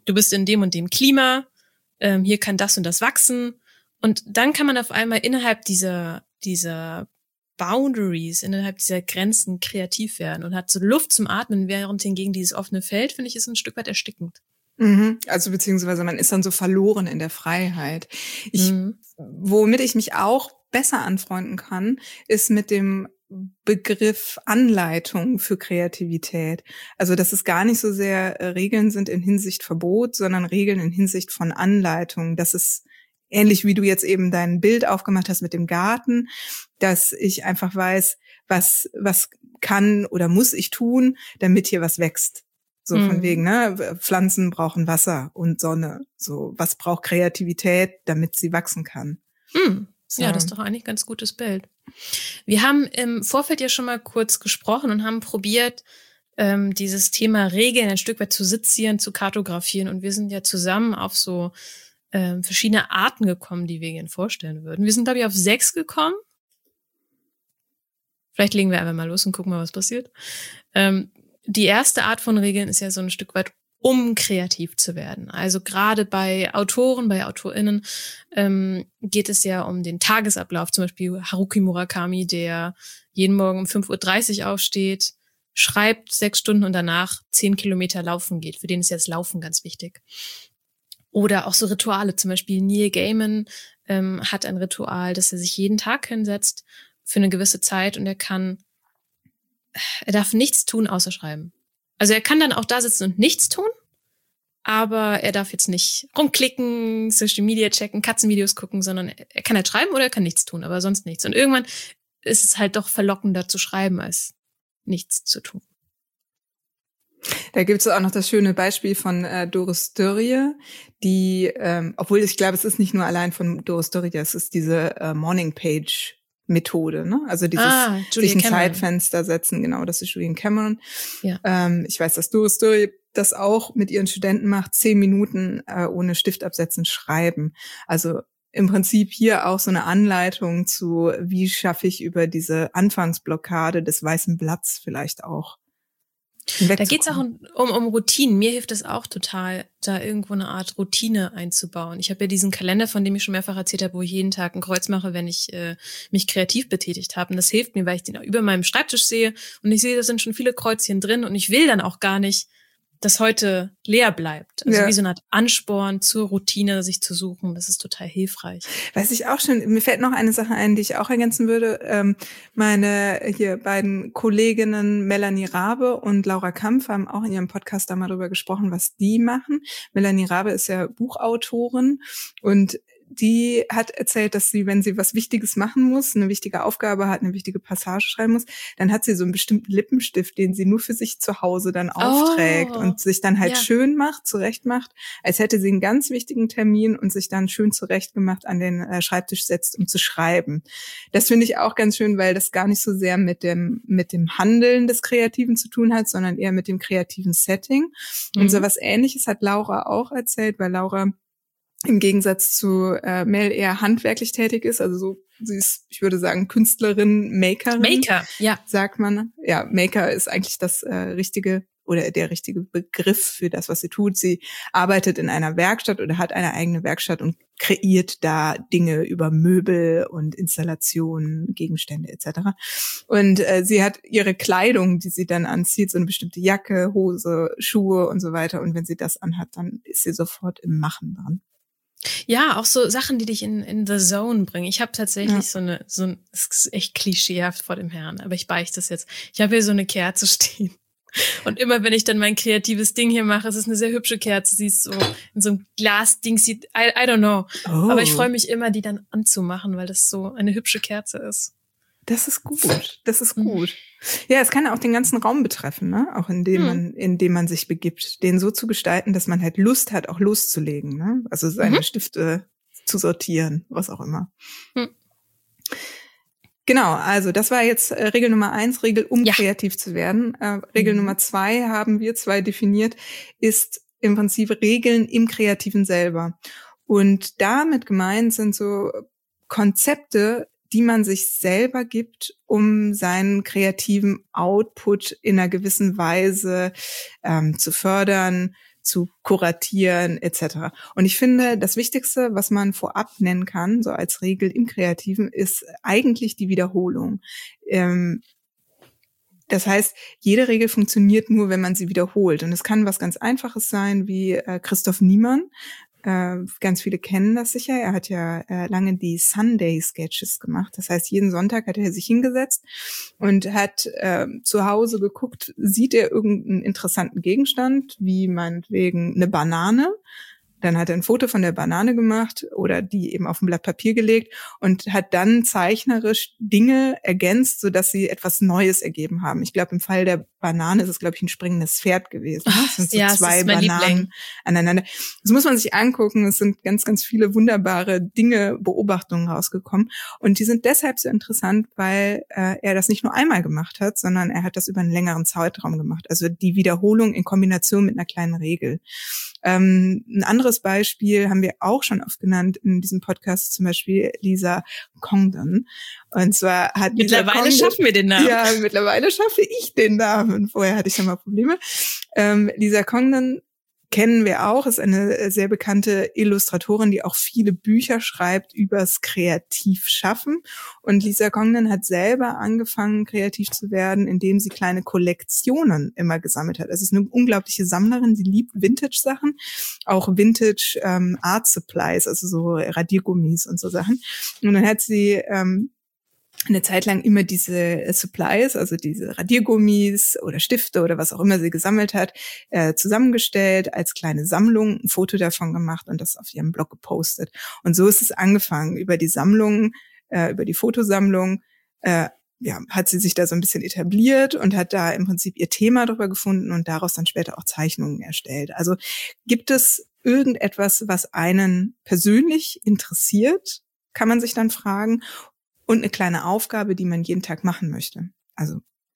du bist in dem und dem Klima, ähm, hier kann das und das wachsen. Und dann kann man auf einmal innerhalb dieser, dieser Boundaries, innerhalb dieser Grenzen kreativ werden und hat so Luft zum Atmen, während hingegen dieses offene Feld, finde ich, ist ein Stück weit erstickend. Mhm. Also beziehungsweise man ist dann so verloren in der Freiheit. Ich, Mhm. womit ich mich auch besser anfreunden kann, ist mit dem Begriff Anleitung für Kreativität. Also dass es gar nicht so sehr äh, Regeln sind in Hinsicht Verbot, sondern Regeln in Hinsicht von Anleitung. Das ist ähnlich wie du jetzt eben dein Bild aufgemacht hast mit dem Garten, dass ich einfach weiß, was, was kann oder muss ich tun, damit hier was wächst. So von Mhm. wegen, ne, Pflanzen brauchen Wasser und Sonne. So, was braucht Kreativität, damit sie wachsen kann? Mhm. So. Ja, das ist doch eigentlich ein ganz gutes Bild. Wir haben im Vorfeld ja schon mal kurz gesprochen und haben probiert, ähm, dieses Thema Regeln ein Stück weit zu sezieren, zu kartografieren. Und wir sind ja zusammen auf so ähm, verschiedene Arten gekommen, die wir gerne vorstellen würden. Wir sind, glaube ich, auf sechs gekommen. Vielleicht legen wir einfach mal los und gucken mal, was passiert. Ähm, die erste Art von Regeln ist ja so ein Stück weit, um kreativ zu werden. Also gerade bei Autoren, bei AutorInnen ähm, geht es ja um den Tagesablauf. Zum Beispiel Haruki Murakami, der jeden Morgen um fünf Uhr dreißig aufsteht, schreibt sechs Stunden und danach zehn Kilometer laufen geht. Für den ist ja das Laufen ganz wichtig. Oder auch so Rituale. Zum Beispiel Neil Gaiman ähm, hat ein Ritual, dass er sich jeden Tag hinsetzt für eine gewisse Zeit und er kann, er darf nichts tun, außer schreiben. Also er kann dann auch da sitzen und nichts tun, aber er darf jetzt nicht rumklicken, Social Media checken, Katzenvideos gucken, sondern er kann halt schreiben oder er kann nichts tun, aber sonst nichts. Und irgendwann ist es halt doch verlockender zu schreiben, als nichts zu tun. Da gibt es auch noch das schöne Beispiel von äh, Doris Dörrie, die, ähm, obwohl ich glaube, es ist nicht nur allein von Doris Dörrie, es ist diese äh, Morning Page Methode, ne? Also dieses Ah, sich ein Cameron. Zeitfenster setzen, genau, das ist Julian Cameron. Ja. Ähm, ich weiß, dass Doris Dörrie das auch mit ihren Studenten macht, zehn Minuten äh, ohne Stift absetzen, schreiben. Also im Prinzip hier auch so eine Anleitung zu, wie schaffe ich über diese Anfangsblockade des weißen Blatts vielleicht auch. Da geht's auch um, um, um Routinen. Mir hilft es auch total, da irgendwo eine Art Routine einzubauen. Ich habe ja diesen Kalender, von dem ich schon mehrfach erzählt habe, wo ich jeden Tag ein Kreuz mache, wenn ich äh, mich kreativ betätigt habe. Und das hilft mir, weil ich den auch über meinem Schreibtisch sehe und ich sehe, da sind schon viele Kreuzchen drin und ich will dann auch gar nicht, dass heute leer bleibt. Also ja. wie so eine Art Ansporn zur Routine, sich zu suchen. Das ist total hilfreich. Weiß ich auch schon, mir fällt noch eine Sache ein, die ich auch ergänzen würde. Ähm, meine hier beiden Kolleginnen Melanie Rabe und Laura Kampf haben auch in ihrem Podcast da mal drüber gesprochen, was die machen. Melanie Rabe ist ja Buchautorin und die hat erzählt, dass sie, wenn sie was Wichtiges machen muss, eine wichtige Aufgabe hat, eine wichtige Passage schreiben muss, dann hat sie so einen bestimmten Lippenstift, den sie nur für sich zu Hause dann aufträgt Oh, und sich dann halt ja. schön macht, zurecht macht, als hätte sie einen ganz wichtigen Termin und sich dann schön zurecht gemacht an den äh, Schreibtisch setzt, um zu schreiben. Das finde ich auch ganz schön, weil das gar nicht so sehr mit dem mit dem Handeln des Kreativen zu tun hat, sondern eher mit dem kreativen Setting. Mhm. Und so was Ähnliches hat Laura auch erzählt, weil Laura im Gegensatz zu äh, Mel eher handwerklich tätig ist, also so, sie ist, ich würde sagen, Künstlerin, Makerin. Maker, ja. Sagt man. Ja, Maker ist eigentlich das äh, richtige oder der richtige Begriff für das, was sie tut. Sie arbeitet in einer Werkstatt oder hat eine eigene Werkstatt und kreiert da Dinge über Möbel und Installationen, Gegenstände et cetera. Und äh, sie hat ihre Kleidung, die sie dann anzieht, so eine bestimmte Jacke, Hose, Schuhe und so weiter. Und wenn sie das anhat, dann ist sie sofort im Machen dran. Ja, auch so Sachen, die dich in, in the zone bringen. Ich habe tatsächlich Ja. so eine, so ein, das ist echt klischeehaft vor dem Herrn, aber ich beichte das jetzt. Ich habe hier so eine Kerze stehen. Und immer, wenn ich dann mein kreatives Ding hier mache, es ist eine sehr hübsche Kerze, sie ist so in so einem Glasding, sieht, I, I don't know. Oh. Aber ich freue mich immer, die dann anzumachen, weil das so eine hübsche Kerze ist. Das ist gut. Das ist Mhm. gut. Ja, es kann ja auch den ganzen Raum betreffen, ne? Auch in dem Mhm. man, in dem man sich begibt, den so zu gestalten, dass man halt Lust hat, auch loszulegen, ne? Also seine Mhm. Stifte zu sortieren, was auch immer. Mhm. Genau, also das war jetzt äh, Regel Nummer eins, Regel, um Ja. kreativ zu werden. Äh, Regel Mhm. Nummer zwei haben wir zwei definiert, ist im Prinzip Regeln im Kreativen selber. Und damit gemeint sind so Konzepte, die man sich selber gibt, um seinen kreativen Output in einer gewissen Weise ähm, zu fördern, zu kuratieren et cetera. Und ich finde, das Wichtigste, was man vorab nennen kann, so als Regel im Kreativen, ist eigentlich die Wiederholung. Ähm, Das heißt, jede Regel funktioniert nur, wenn man sie wiederholt. Und es kann was ganz Einfaches sein, wie äh, Christoph Niemann. Äh, ganz viele kennen das sicher. Er hat ja äh, lange die Sunday-Sketches gemacht. Das heißt, jeden Sonntag hat er sich hingesetzt und hat äh, zu Hause geguckt, sieht er irgendeinen interessanten Gegenstand, wie meinetwegen eine Banane. Dann hat er ein Foto von der Banane gemacht oder die eben auf ein Blatt Papier gelegt und hat dann zeichnerisch Dinge ergänzt, sodass sie etwas Neues ergeben haben. Ich glaube, im Fall der Banane ist es, glaube ich, ein springendes Pferd gewesen. Es sind so ja, zwei Bananen aneinander. Das muss man sich angucken. Es sind ganz, ganz viele wunderbare Dinge, Beobachtungen rausgekommen. Und die sind deshalb so interessant, weil äh, er das nicht nur einmal gemacht hat, sondern er hat das über einen längeren Zeitraum gemacht. Also die Wiederholung in Kombination mit einer kleinen Regel. Ähm, ein anderes Beispiel haben wir auch schon oft genannt in diesem Podcast, zum Beispiel Lisa Congdon. Und zwar hat mittlerweile Lisa Congdon, schaffen wir den Namen. Ja, mittlerweile schaffe ich den Namen. Vorher hatte ich schon mal Probleme. Ähm, Lisa Congdon kennen wir auch, ist eine sehr bekannte Illustratorin, die auch viele Bücher schreibt übers Kreativschaffen. Und Lisa Congdon hat selber angefangen, kreativ zu werden, indem sie kleine Kollektionen immer gesammelt hat. Es ist eine unglaubliche Sammlerin, sie liebt Vintage-Sachen, auch Vintage ähm, Art Supplies, also so Radiergummis und so Sachen. Und dann hat sie ähm, eine Zeit lang immer diese Supplies, also diese Radiergummis oder Stifte oder was auch immer sie gesammelt hat, äh, zusammengestellt, als kleine Sammlung, ein Foto davon gemacht und das auf ihrem Blog gepostet. Und so ist es angefangen. Über die Sammlung, äh, über die Fotosammlung, äh, ja, hat sie sich da so ein bisschen etabliert und hat da im Prinzip ihr Thema drüber gefunden und daraus dann später auch Zeichnungen erstellt. Also gibt es irgendetwas, was einen persönlich interessiert, kann man sich dann fragen, und eine kleine Aufgabe, die man jeden Tag machen möchte. Also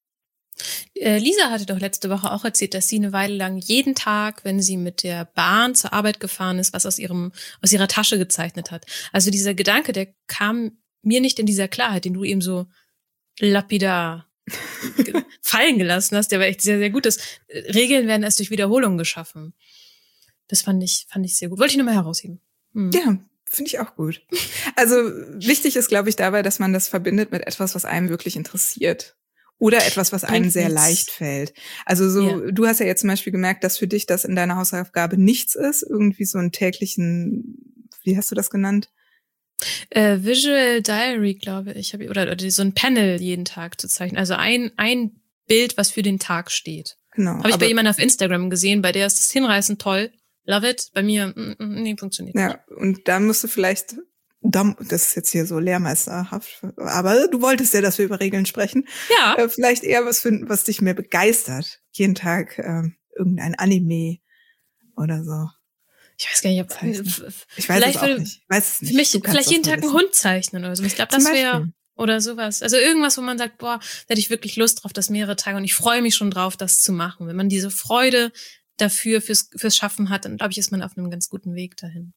äh, Lisa hatte doch letzte Woche auch erzählt, dass sie eine Weile lang jeden Tag, wenn sie mit der Bahn zur Arbeit gefahren ist, was aus ihrem aus ihrer Tasche gezeichnet hat. Also dieser Gedanke, der kam mir nicht in dieser Klarheit, den du eben so lapidar fallen gelassen hast. Der war echt sehr, sehr gut. Das, Regeln werden erst durch Wiederholung geschaffen. Das fand ich fand ich sehr gut. Wollte ich nochmal herausheben. Hm. Ja, finde ich auch gut. Also wichtig ist, glaube ich, dabei, dass man das verbindet mit etwas, was einem wirklich interessiert. Oder etwas, was einem sehr leicht fällt. Also so, ja. Du hast ja jetzt zum Beispiel gemerkt, dass für dich das in deiner Hausaufgabe nichts ist. Irgendwie so einen täglichen, wie hast du das genannt? Äh, Visual Diary, glaube ich. Hab ich oder, oder so ein Panel jeden Tag zu zeichnen. Also ein ein Bild, was für den Tag steht. Genau. Habe ich bei jemandem auf Instagram gesehen, bei der ist das hinreißend toll. Love it. Bei mir, mm, mm, nee, funktioniert ja, nicht. Ja, und da musst du vielleicht, das ist jetzt hier so lehrmeisterhaft, aber du wolltest ja, dass wir über Regeln sprechen. Ja. Äh, vielleicht eher was finden, was dich mehr begeistert. Jeden Tag äh, irgendein Anime oder so. Ich weiß gar nicht, ob ich weiß es auch würde, nicht. Ich weiß es nicht. Für mich vielleicht jeden Tag einen Hund zeichnen oder so. Ich glaube, das wäre oder sowas. Also irgendwas, wo man sagt, boah, da hätte ich wirklich Lust drauf, das mehrere Tage und ich freue mich schon drauf, das zu machen. Wenn man diese Freude dafür fürs fürs Schaffen hat, dann glaube ich, ist man auf einem ganz guten Weg dahin.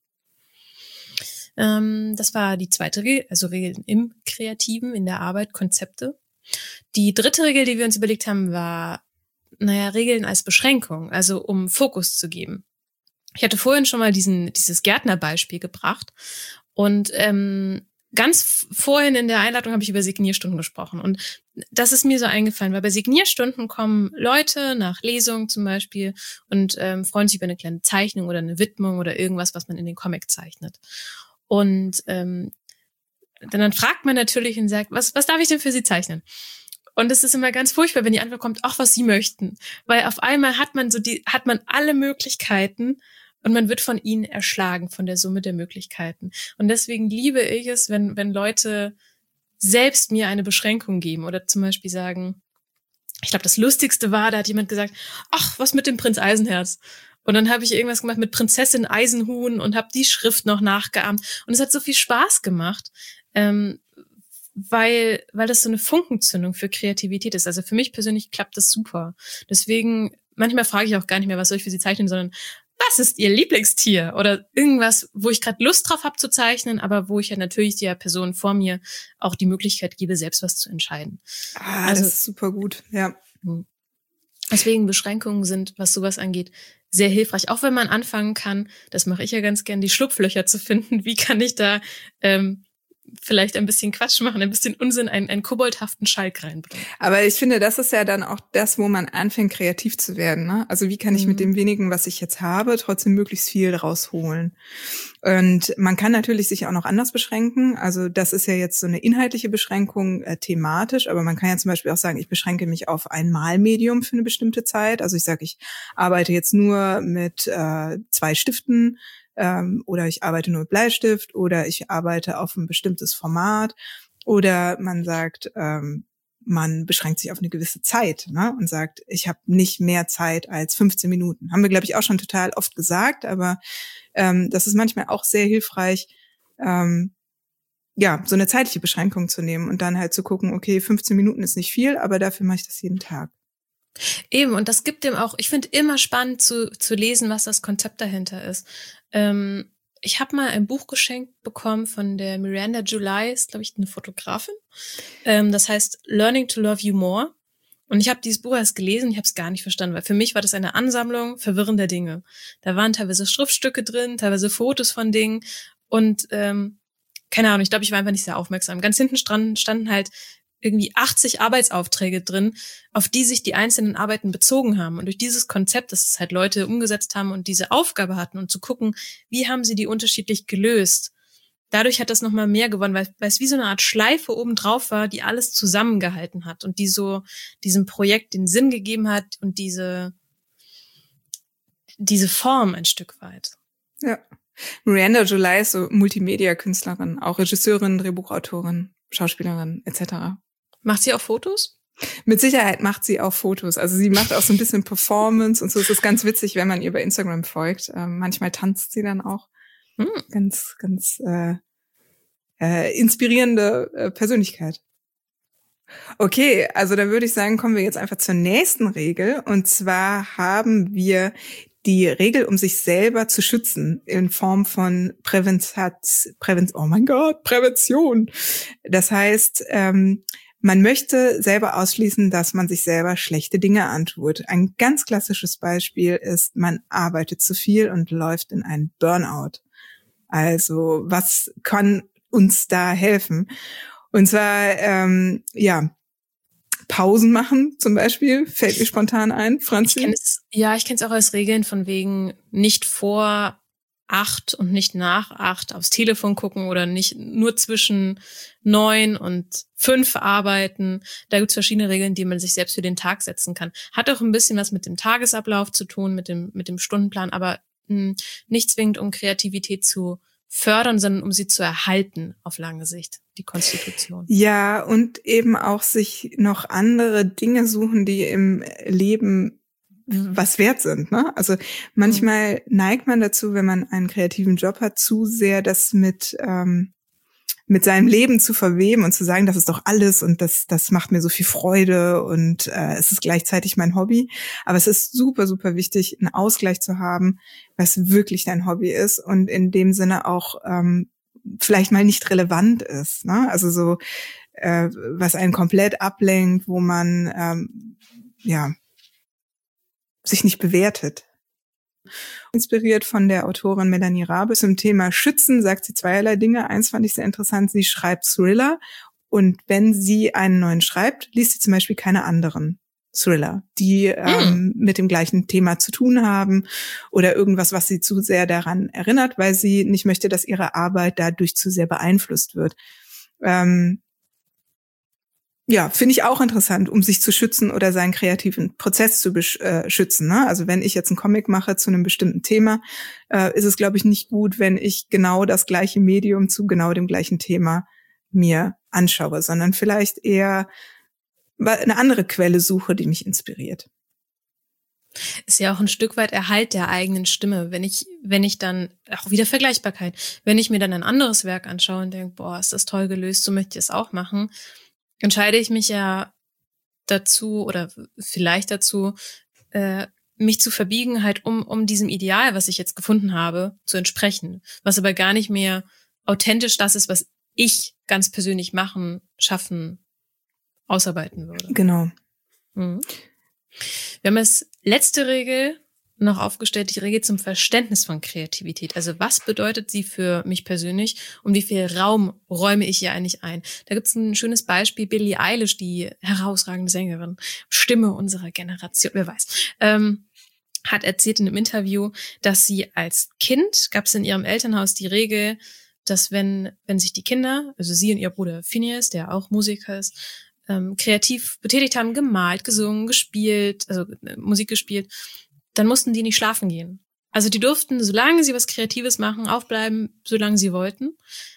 Ähm, das war die zweite Regel, also Regeln im Kreativen, in der Arbeit, Konzepte. Die dritte Regel, die wir uns überlegt haben, war, naja, Regeln als Beschränkung, also um Fokus zu geben. Ich hatte vorhin schon mal diesen dieses Gärtnerbeispiel gebracht und ähm, ganz vorhin in der Einleitung habe ich über Signierstunden gesprochen und das ist mir so eingefallen, weil bei Signierstunden kommen Leute nach Lesung zum Beispiel und ähm, freuen sich über eine kleine Zeichnung oder eine Widmung oder irgendwas, was man in den Comic zeichnet. Und ähm, dann, dann fragt man natürlich und sagt, was, was darf ich denn für Sie zeichnen? Und es ist immer ganz furchtbar, wenn die Antwort kommt, ach, was Sie möchten. Weil auf einmal hat man so die, hat man alle Möglichkeiten und man wird von ihnen erschlagen, von der Summe der Möglichkeiten. Und deswegen liebe ich es, wenn, wenn Leute selbst mir eine Beschränkung geben oder zum Beispiel sagen, ich glaube, das Lustigste war, da hat jemand gesagt, ach, was mit dem Prinz Eisenherz? Und dann habe ich irgendwas gemacht mit Prinzessin Eisenhuhn und habe die Schrift noch nachgeahmt. Und es hat so viel Spaß gemacht, ähm, weil weil das so eine Funkenzündung für Kreativität ist. Also für mich persönlich klappt das super. Deswegen, manchmal frage ich auch gar nicht mehr, was soll ich für Sie zeichnen, sondern was ist ihr Lieblingstier? Oder irgendwas, wo ich gerade Lust drauf habe zu zeichnen, aber wo ich ja natürlich der Person vor mir auch die Möglichkeit gebe, selbst was zu entscheiden. Ah, also, das ist super gut, ja. Deswegen Beschränkungen sind, was sowas angeht, sehr hilfreich. Auch wenn man anfangen kann, das mache ich ja ganz gern, die Schlupflöcher zu finden. Wie kann ich da ähm, vielleicht ein bisschen Quatsch machen, ein bisschen Unsinn, einen, einen koboldhaften Schalk reinbringen. Aber ich finde, das ist ja dann auch das, wo man anfängt, kreativ zu werden. Ne? Also wie kann ich mhm. mit dem wenigen, was ich jetzt habe, trotzdem möglichst viel rausholen? Und man kann natürlich sich auch noch anders beschränken. Also das ist ja jetzt so eine inhaltliche Beschränkung äh, thematisch, aber man kann ja zum Beispiel auch sagen, ich beschränke mich auf ein Malmedium für eine bestimmte Zeit. Also ich sage, ich arbeite jetzt nur mit äh, zwei Stiften, Ähm, oder ich arbeite nur mit Bleistift oder ich arbeite auf ein bestimmtes Format oder man sagt, ähm, man beschränkt sich auf eine gewisse Zeit, ne, und sagt, ich habe nicht mehr Zeit als fünfzehn Minuten. Haben wir, glaube ich, auch schon total oft gesagt, aber ähm, das ist manchmal auch sehr hilfreich, ähm, ja, so eine zeitliche Beschränkung zu nehmen und dann halt zu gucken, okay, fünfzehn Minuten ist nicht viel, aber dafür mache ich das jeden Tag. Eben, und das gibt dem auch, ich finde immer spannend zu zu lesen, was das Konzept dahinter ist. Ähm, ich habe mal ein Buch geschenkt bekommen von der Miranda July, ist, glaube ich, eine Fotografin. Ähm, das heißt Learning to Love You More. Und ich habe dieses Buch erst gelesen, ich habe es gar nicht verstanden, weil für mich war das eine Ansammlung verwirrender Dinge. Da waren teilweise Schriftstücke drin, teilweise Fotos von Dingen und ähm, keine Ahnung, ich glaube, ich war einfach nicht sehr aufmerksam. Ganz hinten stand, standen halt irgendwie achtzig Arbeitsaufträge drin, auf die sich die einzelnen Arbeiten bezogen haben. Und durch dieses Konzept, dass es halt Leute umgesetzt haben und diese Aufgabe hatten und zu gucken, wie haben sie die unterschiedlich gelöst. Dadurch hat das nochmal mehr gewonnen, weil, weil es wie so eine Art Schleife oben drauf war, die alles zusammengehalten hat und die so diesem Projekt den Sinn gegeben hat und diese, diese Form ein Stück weit. Ja. Miranda July ist so Multimedia-Künstlerin, auch Regisseurin, Drehbuchautorin, Schauspielerin et cetera. Macht sie auch Fotos? Mit Sicherheit macht sie auch Fotos. Also sie macht auch so ein bisschen Performance und so. Es ist ganz witzig, wenn man ihr bei Instagram folgt. Ähm, manchmal tanzt sie dann auch. Hm. Ganz, ganz äh, äh, inspirierende äh, Persönlichkeit. Okay, also dann würde ich sagen, kommen wir jetzt einfach zur nächsten Regel. Und zwar haben wir die Regel, um sich selber zu schützen, in Form von Prävention. Präven- oh mein Gott, Prävention. Das heißt, ähm, man möchte selber ausschließen, dass man sich selber schlechte Dinge antut. Ein ganz klassisches Beispiel ist, man arbeitet zu viel und läuft in einen Burnout. Also was kann uns da helfen? Und zwar, ähm, ja, Pausen machen zum Beispiel, fällt mir spontan ein. Franzi? Ich kenn es, ja, ich kenne es auch als Regeln von wegen nicht vor acht und nicht nach acht aufs Telefon gucken oder nicht nur zwischen neun und fünf arbeiten. Da gibt's verschiedene Regeln, die man sich selbst für den Tag setzen kann. Hat auch ein bisschen was mit dem Tagesablauf zu tun, mit dem mit dem Stundenplan, aber mh, nicht zwingend, um Kreativität zu fördern, sondern um sie zu erhalten auf lange Sicht, die Konstitution. Ja, und eben auch sich noch andere Dinge suchen, die im Leben was wert sind, ne? Also manchmal mhm. neigt man dazu, wenn man einen kreativen Job hat, zu sehr das mit ähm, mit seinem Leben zu verweben und zu sagen, das ist doch alles und das das macht mir so viel Freude und äh, es ist gleichzeitig mein Hobby. Aber es ist super, super wichtig, einen Ausgleich zu haben, was wirklich dein Hobby ist und in dem Sinne auch ähm, vielleicht mal nicht relevant ist, ne? Also so, äh, was einen komplett ablenkt, wo man ähm, ja sich nicht bewertet. Inspiriert von der Autorin Melanie Rabe zum Thema Schützen sagt sie zweierlei Dinge. Eins fand ich sehr interessant. Sie schreibt Thriller und wenn sie einen neuen schreibt, liest sie zum Beispiel keine anderen Thriller, die hm. ähm, mit dem gleichen Thema zu tun haben oder irgendwas, was sie zu sehr daran erinnert, weil sie nicht möchte, dass ihre Arbeit dadurch zu sehr beeinflusst wird. Ähm, Ja, finde ich auch interessant, um sich zu schützen oder seinen kreativen Prozess zu besch- äh, schützen. Ne? Also wenn ich jetzt einen Comic mache zu einem bestimmten Thema, äh, ist es, glaube ich, nicht gut, wenn ich genau das gleiche Medium zu genau dem gleichen Thema mir anschaue, sondern vielleicht eher eine andere Quelle suche, die mich inspiriert. Ist ja auch ein Stück weit Erhalt der eigenen Stimme. Wenn ich, wenn ich dann, auch wieder Vergleichbarkeit, wenn ich mir dann ein anderes Werk anschaue und denke, boah, ist das toll gelöst, so möchte ich es auch machen, entscheide ich mich ja dazu oder vielleicht dazu, äh, mich zu verbiegen, halt um um diesem Ideal, was ich jetzt gefunden habe, zu entsprechen. Was aber gar nicht mehr authentisch das ist, was ich ganz persönlich machen, schaffen, ausarbeiten würde. Genau. Mhm. Wir haben als letzte Regel noch aufgestellt, die Regel zum Verständnis von Kreativität. Also was bedeutet sie für mich persönlich und wie viel Raum räume ich ihr eigentlich ein? Da gibt es ein schönes Beispiel, Billie Eilish, die herausragende Sängerin, Stimme unserer Generation, wer weiß, ähm, hat erzählt in einem Interview, dass sie als Kind, gab es in ihrem Elternhaus die Regel, dass wenn wenn sich die Kinder, also sie und ihr Bruder Phineas, der auch Musiker ist, ähm, kreativ betätigt haben, gemalt, gesungen, gespielt, also äh, Musik gespielt, dann mussten die nicht schlafen gehen. Also die durften, solange sie was Kreatives machen, aufbleiben, solange sie wollten.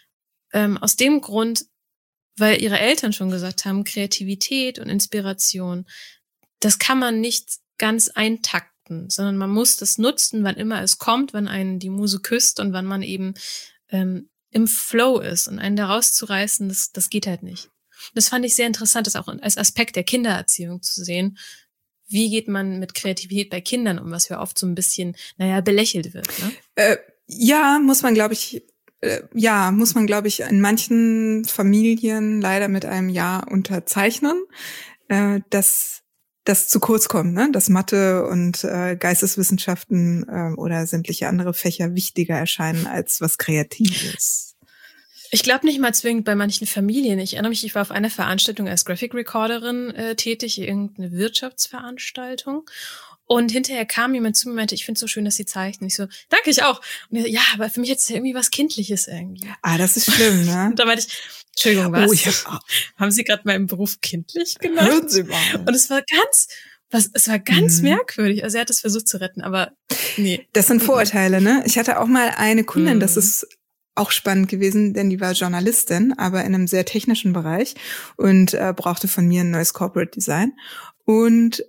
Ähm, aus dem Grund, weil ihre Eltern schon gesagt haben, Kreativität und Inspiration, das kann man nicht ganz eintakten, sondern man muss das nutzen, wann immer es kommt, wann einen die Muse küsst und wann man eben ähm, im Flow ist. Und einen da rauszureißen, das, das geht halt nicht. Das fand ich sehr interessant, das auch als Aspekt der Kindererziehung zu sehen. Wie geht man mit Kreativität bei Kindern um, was ja oft so ein bisschen, naja, belächelt wird, ne? Äh, ja, muss man, glaube ich, äh, ja, muss man, glaube ich, in manchen Familien leider mit einem Ja unterzeichnen, äh, dass das zu kurz kommt, ne? Dass Mathe und äh, Geisteswissenschaften äh, oder sämtliche andere Fächer wichtiger erscheinen als was Kreatives. Ich glaube nicht mal zwingend bei manchen Familien. Ich erinnere mich, ich war auf einer Veranstaltung als Graphic Recorderin äh, tätig, irgendeine Wirtschaftsveranstaltung. Und hinterher kam jemand zu mir und meinte, ich finde es so schön, dass Sie zeichnen. Ich so, danke, ich auch. Und ich so, ja, aber für mich jetzt irgendwie was Kindliches irgendwie. Ah, das ist schlimm, ne? Und da meinte ich, Entschuldigung, was? Oh, ich hab, Haben Sie gerade meinen Beruf kindlich genannt? Hören Sie mal. Und es war ganz, was, es war ganz mhm. merkwürdig. Also er hat es versucht zu retten, aber nee. Das sind Vorurteile, ne? Ich hatte auch mal eine Kundin, mhm. das ist auch spannend gewesen, denn die war Journalistin, aber in einem sehr technischen Bereich und äh, brauchte von mir ein neues Corporate Design. Und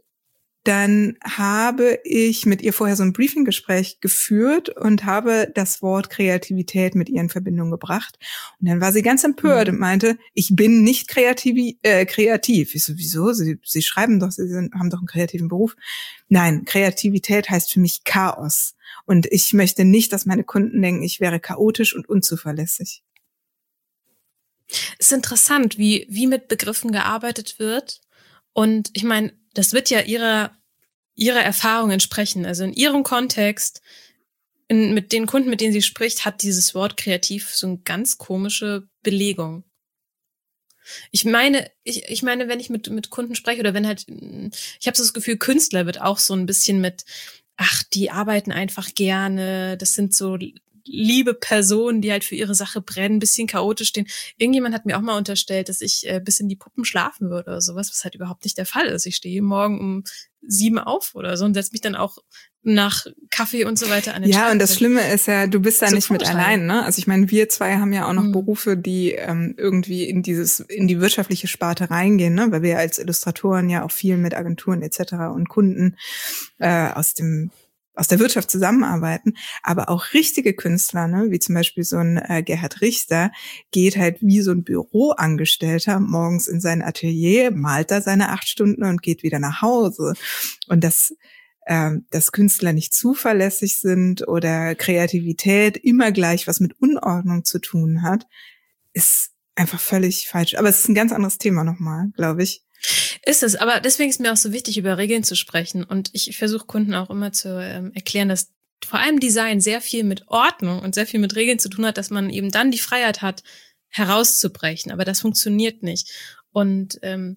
dann habe ich mit ihr vorher so ein Briefinggespräch geführt und habe das Wort Kreativität mit ihr in Verbindung gebracht. Und dann war sie ganz empört mhm. und meinte, ich bin nicht kreativ. Äh, kreativ. Ich so, wieso? Sie, Sie schreiben doch, Sie sind, haben doch einen kreativen Beruf. Nein, Kreativität heißt für mich Chaos. Und ich möchte nicht, dass meine Kunden denken, ich wäre chaotisch und unzuverlässig. Es ist interessant, wie, wie mit Begriffen gearbeitet wird. Und ich meine, das wird ja ihrer, ihrer Erfahrung entsprechen. Also in ihrem Kontext, in, mit den Kunden, mit denen sie spricht, hat dieses Wort kreativ so eine ganz komische Belegung. Ich meine, ich, ich meine, wenn ich mit, mit Kunden spreche oder wenn halt, ich habe so das Gefühl, Künstler wird auch so ein bisschen mit, ach, die arbeiten einfach gerne, das sind so liebe Personen, die halt für ihre Sache brennen, ein bisschen chaotisch stehen. Irgendjemand hat mir auch mal unterstellt, dass ich äh, bis in die Puppen schlafen würde oder sowas, was halt überhaupt nicht der Fall ist. Ich stehe morgen um sieben auf oder so und setze mich dann auch nach Kaffee und so weiter an den Ja, Schreibtisch. und das Schlimme ist ja, du bist da so nicht mit allein, ne? Also ich meine, wir zwei haben ja auch noch mhm. Berufe, die ähm, irgendwie in dieses in die wirtschaftliche Sparte reingehen, ne? Weil wir als Illustratoren ja auch viel mit Agenturen et cetera und Kunden äh, aus dem aus der Wirtschaft zusammenarbeiten, aber auch richtige Künstler, ne, wie zum Beispiel so ein äh, Gerhard Richter, geht halt wie so ein Büroangestellter morgens in sein Atelier, malt da seine acht Stunden und geht wieder nach Hause. Und dass, äh, dass Künstler nicht zuverlässig sind oder Kreativität immer gleich was mit Unordnung zu tun hat, ist einfach völlig falsch. Aber es ist ein ganz anderes Thema nochmal, glaube ich. Ist es, aber deswegen ist mir auch so wichtig, über Regeln zu sprechen. Und ich versuche Kunden auch immer zu ähm, erklären, dass vor allem Design sehr viel mit Ordnung und sehr viel mit Regeln zu tun hat, dass man eben dann die Freiheit hat, herauszubrechen. Aber das funktioniert nicht. Und ähm,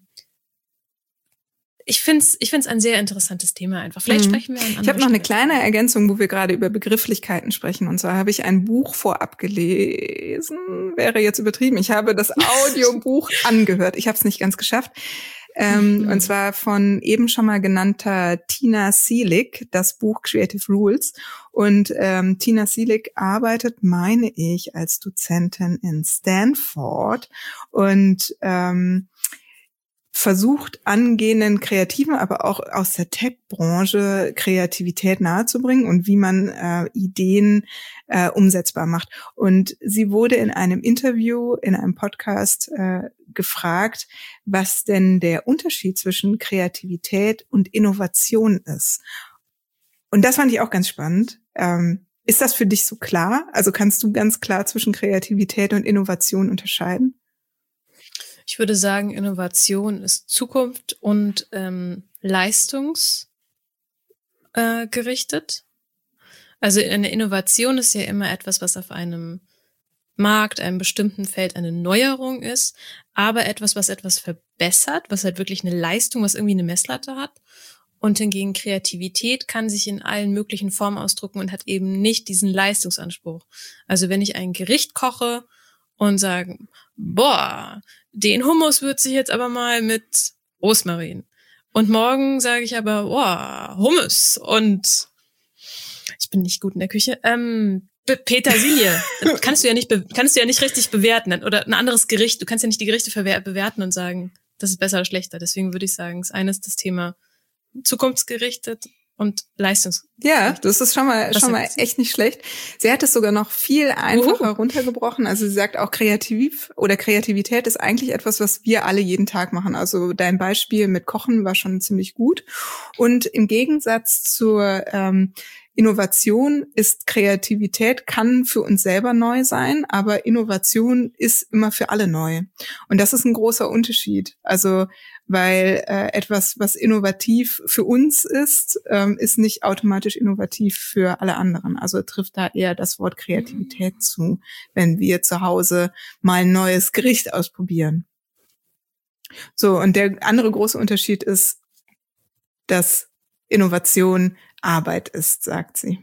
ich finde es ich find's ein sehr interessantes Thema einfach. Vielleicht mhm. sprechen wir an Ich habe noch eine kleine Ergänzung, wo wir gerade über Begrifflichkeiten sprechen. Und zwar habe ich ein Buch vorab gelesen, wäre jetzt übertrieben. Ich habe das Audiobuch angehört. Ich habe es nicht ganz geschafft. Ähm, mhm. Und zwar von eben schon mal genannter Tina Seelig, das Buch Creative Rules. Und ähm, Tina Seelig arbeitet, meine ich, als Dozentin in Stanford und ähm, versucht, angehenden Kreativen, aber auch aus der Tech-Branche Kreativität nahezubringen und wie man äh, Ideen äh, umsetzbar macht. Und sie wurde in einem Interview, in einem Podcast äh, gefragt, was denn der Unterschied zwischen Kreativität und Innovation ist. Und das fand ich auch ganz spannend. Ähm, ist das für dich so klar? Also kannst du ganz klar zwischen Kreativität und Innovation unterscheiden? Ich würde sagen, Innovation ist Zukunft und ähm, leistungsgerichtet. Äh, gerichtet. Also eine Innovation ist ja immer etwas, was auf einem Markt, einem bestimmten Feld eine Neuerung ist, aber etwas, was etwas verbessert, was halt wirklich eine Leistung, was irgendwie eine Messlatte hat. Und hingegen Kreativität kann sich in allen möglichen Formen ausdrücken und hat eben nicht diesen Leistungsanspruch. Also wenn ich ein Gericht koche und sage, boah, den Hummus würze ich jetzt aber mal mit Rosmarin. Und morgen sage ich aber, boah, Hummus und ich bin nicht gut in der Küche, ähm, Petersilie. Das kannst du ja nicht, be- kannst du ja nicht richtig bewerten. Oder ein anderes Gericht. Du kannst ja nicht die Gerichte verwer- bewerten und sagen, das ist besser oder schlechter. Deswegen würde ich sagen, das eine ist das Thema zukunftsgerichtet und Leistungs. Ja, das ist schon mal, Was schon mal sagst du? echt nicht schlecht. Sie hat es sogar noch viel einfacher runtergebrochen. Also sie sagt auch kreativ oder Kreativität ist eigentlich etwas, was wir alle jeden Tag machen. Also dein Beispiel mit Kochen war schon ziemlich gut. Und im Gegensatz zur ähm, Innovation ist Kreativität, kann für uns selber neu sein, aber Innovation ist immer für alle neu. Und das ist ein großer Unterschied. Also, weil äh, etwas, was innovativ für uns ist, ähm, ist nicht automatisch innovativ für alle anderen. Also trifft da eher das Wort Kreativität zu, wenn wir zu Hause mal ein neues Gericht ausprobieren. So, und der andere große Unterschied ist, dass Innovation Arbeit ist, sagt sie.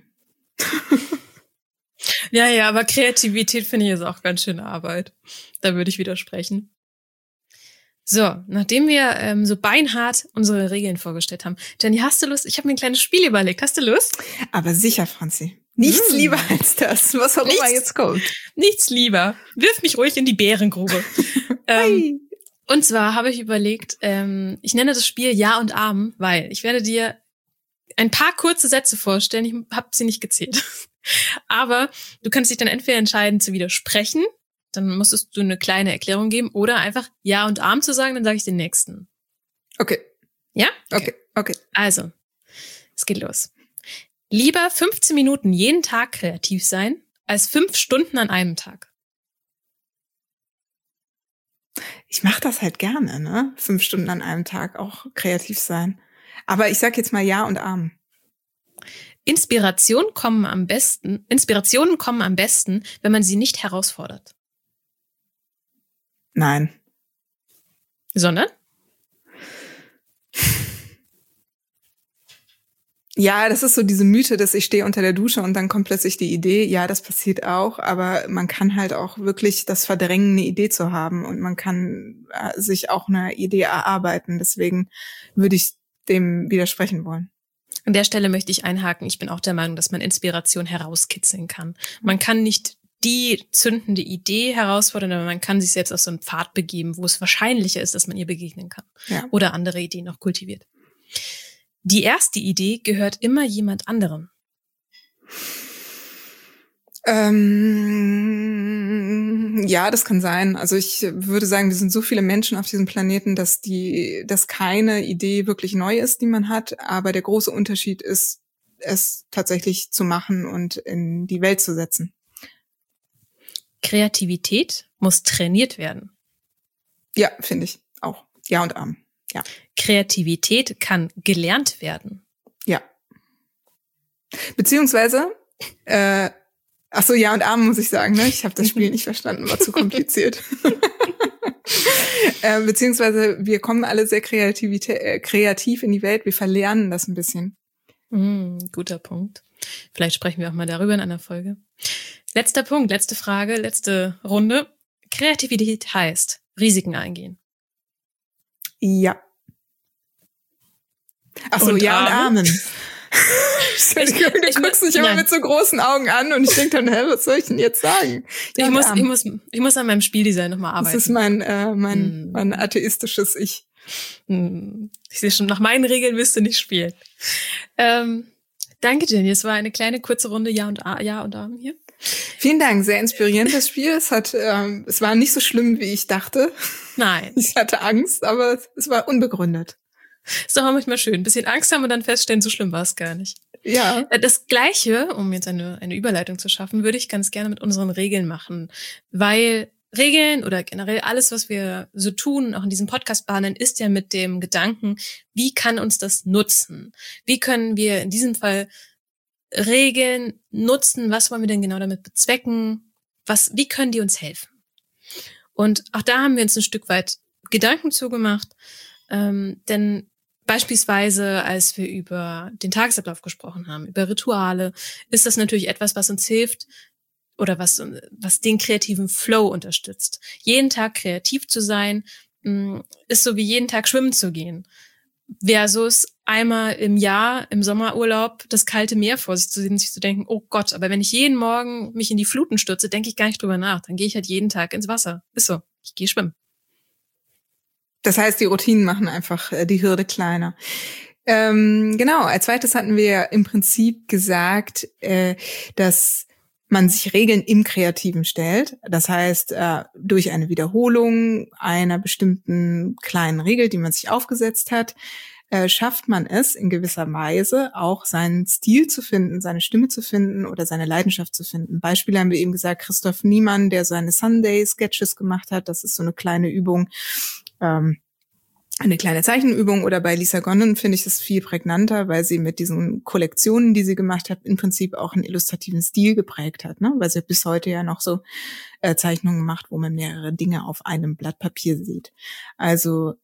Ja, ja, aber Kreativität finde ich jetzt auch ganz schön Arbeit. Da würde ich widersprechen. So, nachdem wir ähm, so beinhart unsere Regeln vorgestellt haben. Jenny, hast du Lust? Ich habe mir ein kleines Spiel überlegt. Hast du Lust? Aber sicher, Franzi. Nichts Hm. lieber als das, was auch immer Nichts- jetzt kommt. Nichts lieber. Wirf mich ruhig in die Bärengrube. ähm, Hey. und zwar habe ich überlegt, ähm, ich nenne das Spiel Ja und Amen, weil ich werde dir ein paar kurze Sätze vorstellen. Ich habe sie nicht gezählt. Aber du kannst dich dann entweder entscheiden zu widersprechen, dann musstest du eine kleine Erklärung geben, oder einfach Ja und Amen zu sagen, dann sage ich den nächsten. Okay, Ja? okay, okay. Also, es geht los. Lieber fünfzehn Minuten jeden Tag kreativ sein, als fünf Stunden an einem Tag. Ich mache das halt gerne, ne? Fünf Stunden an einem Tag auch kreativ sein. Aber ich sag jetzt mal Ja und Amen. Inspiration kommen am besten, Inspirationen kommen am besten, wenn man sie nicht herausfordert. Nein. Sondern? Ja, das ist so diese Mythe, dass ich stehe unter der Dusche und dann kommt plötzlich die Idee. Ja, das passiert auch, aber man kann halt auch wirklich das verdrängen, eine Idee zu haben, und man kann äh, sich auch eine Idee erarbeiten. Deswegen würde ich dem widersprechen wollen. An der Stelle möchte ich einhaken. Ich bin auch der Meinung, dass man Inspiration herauskitzeln kann. Man kann nicht die zündende Idee herausfordern, aber man kann sich selbst auf so einen Pfad begeben, wo es wahrscheinlicher ist, dass man ihr begegnen kann. Ja. Oder andere Ideen noch kultiviert. Die erste Idee gehört immer jemand anderem. Ähm, ja, das kann sein. Also ich würde sagen, wir sind so viele Menschen auf diesem Planeten, dass die, dass keine Idee wirklich neu ist, die man hat. Aber der große Unterschied ist, es tatsächlich zu machen und in die Welt zu setzen. Kreativität muss trainiert werden. Ja, finde ich auch. Ja und Amen. Ja. Kreativität kann gelernt werden. Ja. Beziehungsweise, äh, ach so, Ja und Amen muss ich sagen, ne? Ich habe das Spiel nicht verstanden, war zu kompliziert. äh, beziehungsweise, wir kommen alle sehr kreativitä- äh, kreativ in die Welt, wir verlernen das ein bisschen. Mm, guter Punkt. Vielleicht sprechen wir auch mal darüber in einer Folge. Letzter Punkt, letzte Frage, letzte Runde. Kreativität heißt Risiken eingehen. Ja. Ach so, Und Ja und Amen? Amen. Entschuldigung, du ich- guckst mich immer nein. mit so großen Augen an und ich denke dann, hä, was soll ich denn jetzt sagen? Ja Ich und muss, Amen. ich muss, ich muss an meinem Spieldesign nochmal Das arbeiten. ist mein, äh, mein, Hm. mein atheistisches Ich. Hm, Ich sehe schon, nach meinen Regeln wirst du nicht spielen. Ähm, danke, Jenny. Es war eine kleine, kurze Runde Ja und A, Ja und Amen hier. Vielen Dank, sehr inspirierend das Spiel. Es hat, ähm, es war nicht so schlimm, wie ich dachte. Nein. Ich hatte Angst, aber es war unbegründet. Ist doch auch manchmal schön. Ein bisschen Angst haben und dann feststellen, so schlimm war es gar nicht. Ja. Das Gleiche, um jetzt eine, eine Überleitung zu schaffen, würde ich ganz gerne mit unseren Regeln machen. Weil Regeln oder generell alles, was wir so tun, auch in diesem Podcast behandeln, ist ja mit dem Gedanken, wie kann uns das nutzen? Wie können wir in diesem Fall Regeln nutzen? Was wollen wir denn genau damit bezwecken? Was, wie können die uns helfen? Und auch da haben wir uns ein Stück weit Gedanken zugemacht, ähm, denn beispielsweise, als wir über den Tagesablauf gesprochen haben, über Rituale, ist das natürlich etwas, was uns hilft oder was, was den kreativen Flow unterstützt. Jeden Tag kreativ zu sein, ist so wie jeden Tag schwimmen zu gehen. Versus einmal im Jahr, im Sommerurlaub, das kalte Meer vor sich zu sehen und sich zu denken, oh Gott, aber wenn ich jeden Morgen mich in die Fluten stürze, denke ich gar nicht drüber nach. Dann gehe ich halt jeden Tag ins Wasser. Ist so, ich gehe schwimmen. Das heißt, die Routinen machen einfach die Hürde kleiner. Ähm, genau, als zweites hatten wir im Prinzip gesagt, äh, dass man sich Regeln im Kreativen stellt. Das heißt, äh, durch eine Wiederholung einer bestimmten kleinen Regel, die man sich aufgesetzt hat, äh, schafft man es in gewisser Weise auch seinen Stil zu finden, seine Stimme zu finden oder seine Leidenschaft zu finden. Beispiele haben wir eben gesagt, Christoph Niemann, der seine Sunday-Sketches gemacht hat. Das ist so eine kleine Übung, ähm, eine kleine Zeichenübung. Oder bei Lisa Gonnen finde ich das viel prägnanter, weil sie mit diesen Kollektionen, die sie gemacht hat, im Prinzip auch einen illustrativen Stil geprägt hat, ne? Weil sie bis heute ja noch so äh, Zeichnungen macht, wo man mehrere Dinge auf einem Blatt Papier sieht. Also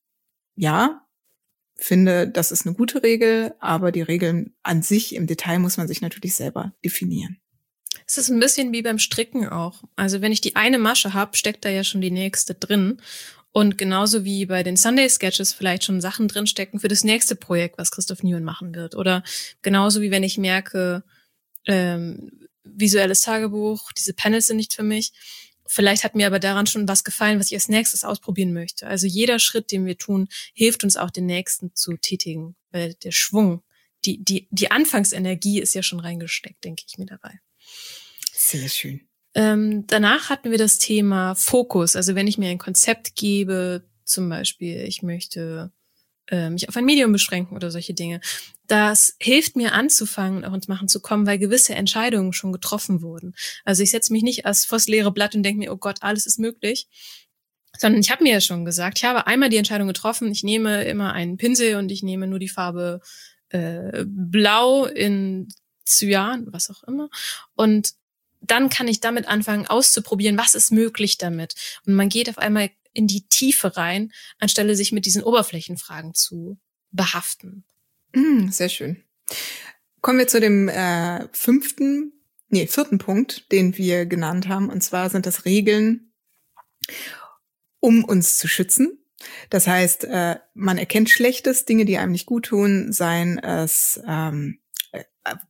ja, finde, das ist eine gute Regel, aber die Regeln an sich im Detail muss man sich natürlich selber definieren. Es ist ein bisschen wie beim Stricken auch. Also wenn ich die eine Masche habe, steckt da ja schon die nächste drin. Und genauso wie bei den Sunday-Sketches vielleicht schon Sachen drinstecken für das nächste Projekt, was Christoph Niemann machen wird. Oder genauso wie wenn ich merke, ähm, visuelles Tagebuch, diese Panels sind nicht für mich. Vielleicht hat mir aber daran schon was gefallen, was ich als nächstes ausprobieren möchte. Also jeder Schritt, den wir tun, hilft uns auch, den nächsten zu tätigen. Weil der Schwung, die, die, die Anfangsenergie ist ja schon reingesteckt, denke ich mir dabei. Sehr schön. Ähm, danach hatten wir das Thema Fokus. Also wenn ich mir ein Konzept gebe, zum Beispiel, ich möchte äh, mich auf ein Medium beschränken oder solche Dinge, das hilft mir anzufangen, auch ins Machen zu kommen, weil gewisse Entscheidungen schon getroffen wurden. Also ich setze mich nicht erst vors leere Blatt und denke mir, oh Gott, alles ist möglich, sondern ich habe mir ja schon gesagt, ich habe einmal die Entscheidung getroffen, ich nehme immer einen Pinsel und ich nehme nur die Farbe äh, Blau in Cyan, was auch immer, und dann kann ich damit anfangen auszuprobieren, was ist möglich damit. Und man geht auf einmal in die Tiefe rein, anstelle sich mit diesen Oberflächenfragen zu behaften. Mm, sehr schön. Kommen wir zu dem äh, fünften, nee, vierten Punkt, den wir genannt haben. Und zwar sind das Regeln, um uns zu schützen. Das heißt, äh, man erkennt Schlechtes, Dinge, die einem nicht gut tun, seien es ähm, äh,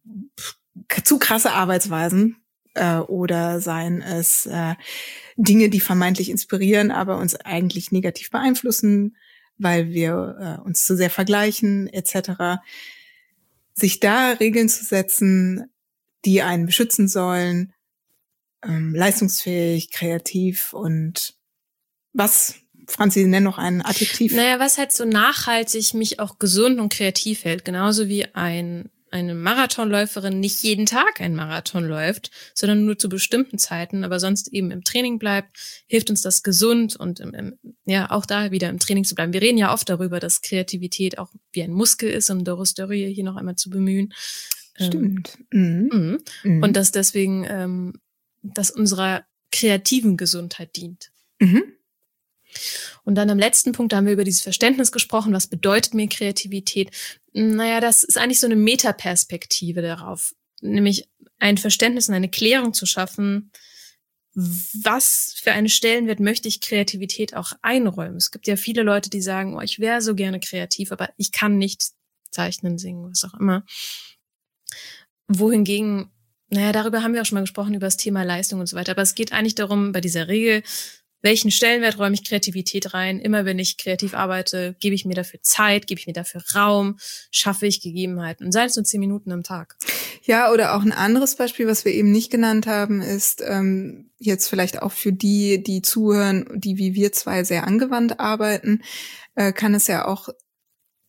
zu krasse Arbeitsweisen, oder seien es äh, Dinge, die vermeintlich inspirieren, aber uns eigentlich negativ beeinflussen, weil wir äh, uns zu sehr vergleichen et cetera. Sich da Regeln zu setzen, die einen beschützen sollen, ähm, leistungsfähig, kreativ und was, Franzi, nenn noch ein Adjektiv. Naja, was halt so nachhaltig mich auch gesund und kreativ hält, genauso wie ein eine Marathonläuferin nicht jeden Tag einen Marathon läuft, sondern nur zu bestimmten Zeiten, aber sonst eben im Training bleibt, hilft uns das gesund und im, im, ja auch da wieder im Training zu bleiben. Wir reden ja oft darüber, dass Kreativität auch wie ein Muskel ist, um Doris Dörrie hier noch einmal zu bemühen. Stimmt. Ähm, mhm. Mhm. Und dass deswegen ähm, das unserer kreativen Gesundheit dient. Mhm. Und dann am letzten Punkt, da haben wir über dieses Verständnis gesprochen. Was bedeutet mir Kreativität? Naja, das ist eigentlich so eine Metaperspektive darauf. Nämlich ein Verständnis und eine Klärung zu schaffen, was für einen Stellenwert möchte ich Kreativität auch einräumen. Es gibt ja viele Leute, die sagen, oh, ich wäre so gerne kreativ, aber ich kann nicht zeichnen, singen, was auch immer. Wohingegen, naja, darüber haben wir auch schon mal gesprochen, über das Thema Leistung und so weiter. Aber es geht eigentlich darum, bei dieser Regel, welchen Stellenwert räume ich Kreativität rein? Immer wenn ich kreativ arbeite, gebe ich mir dafür Zeit, gebe ich mir dafür Raum, schaffe ich Gegebenheiten. Und sei es nur zehn Minuten am Tag. Ja, oder auch ein anderes Beispiel, was wir eben nicht genannt haben, ist ähm, jetzt vielleicht auch für die, die zuhören, die wie wir zwei sehr angewandt arbeiten, äh, kann es ja auch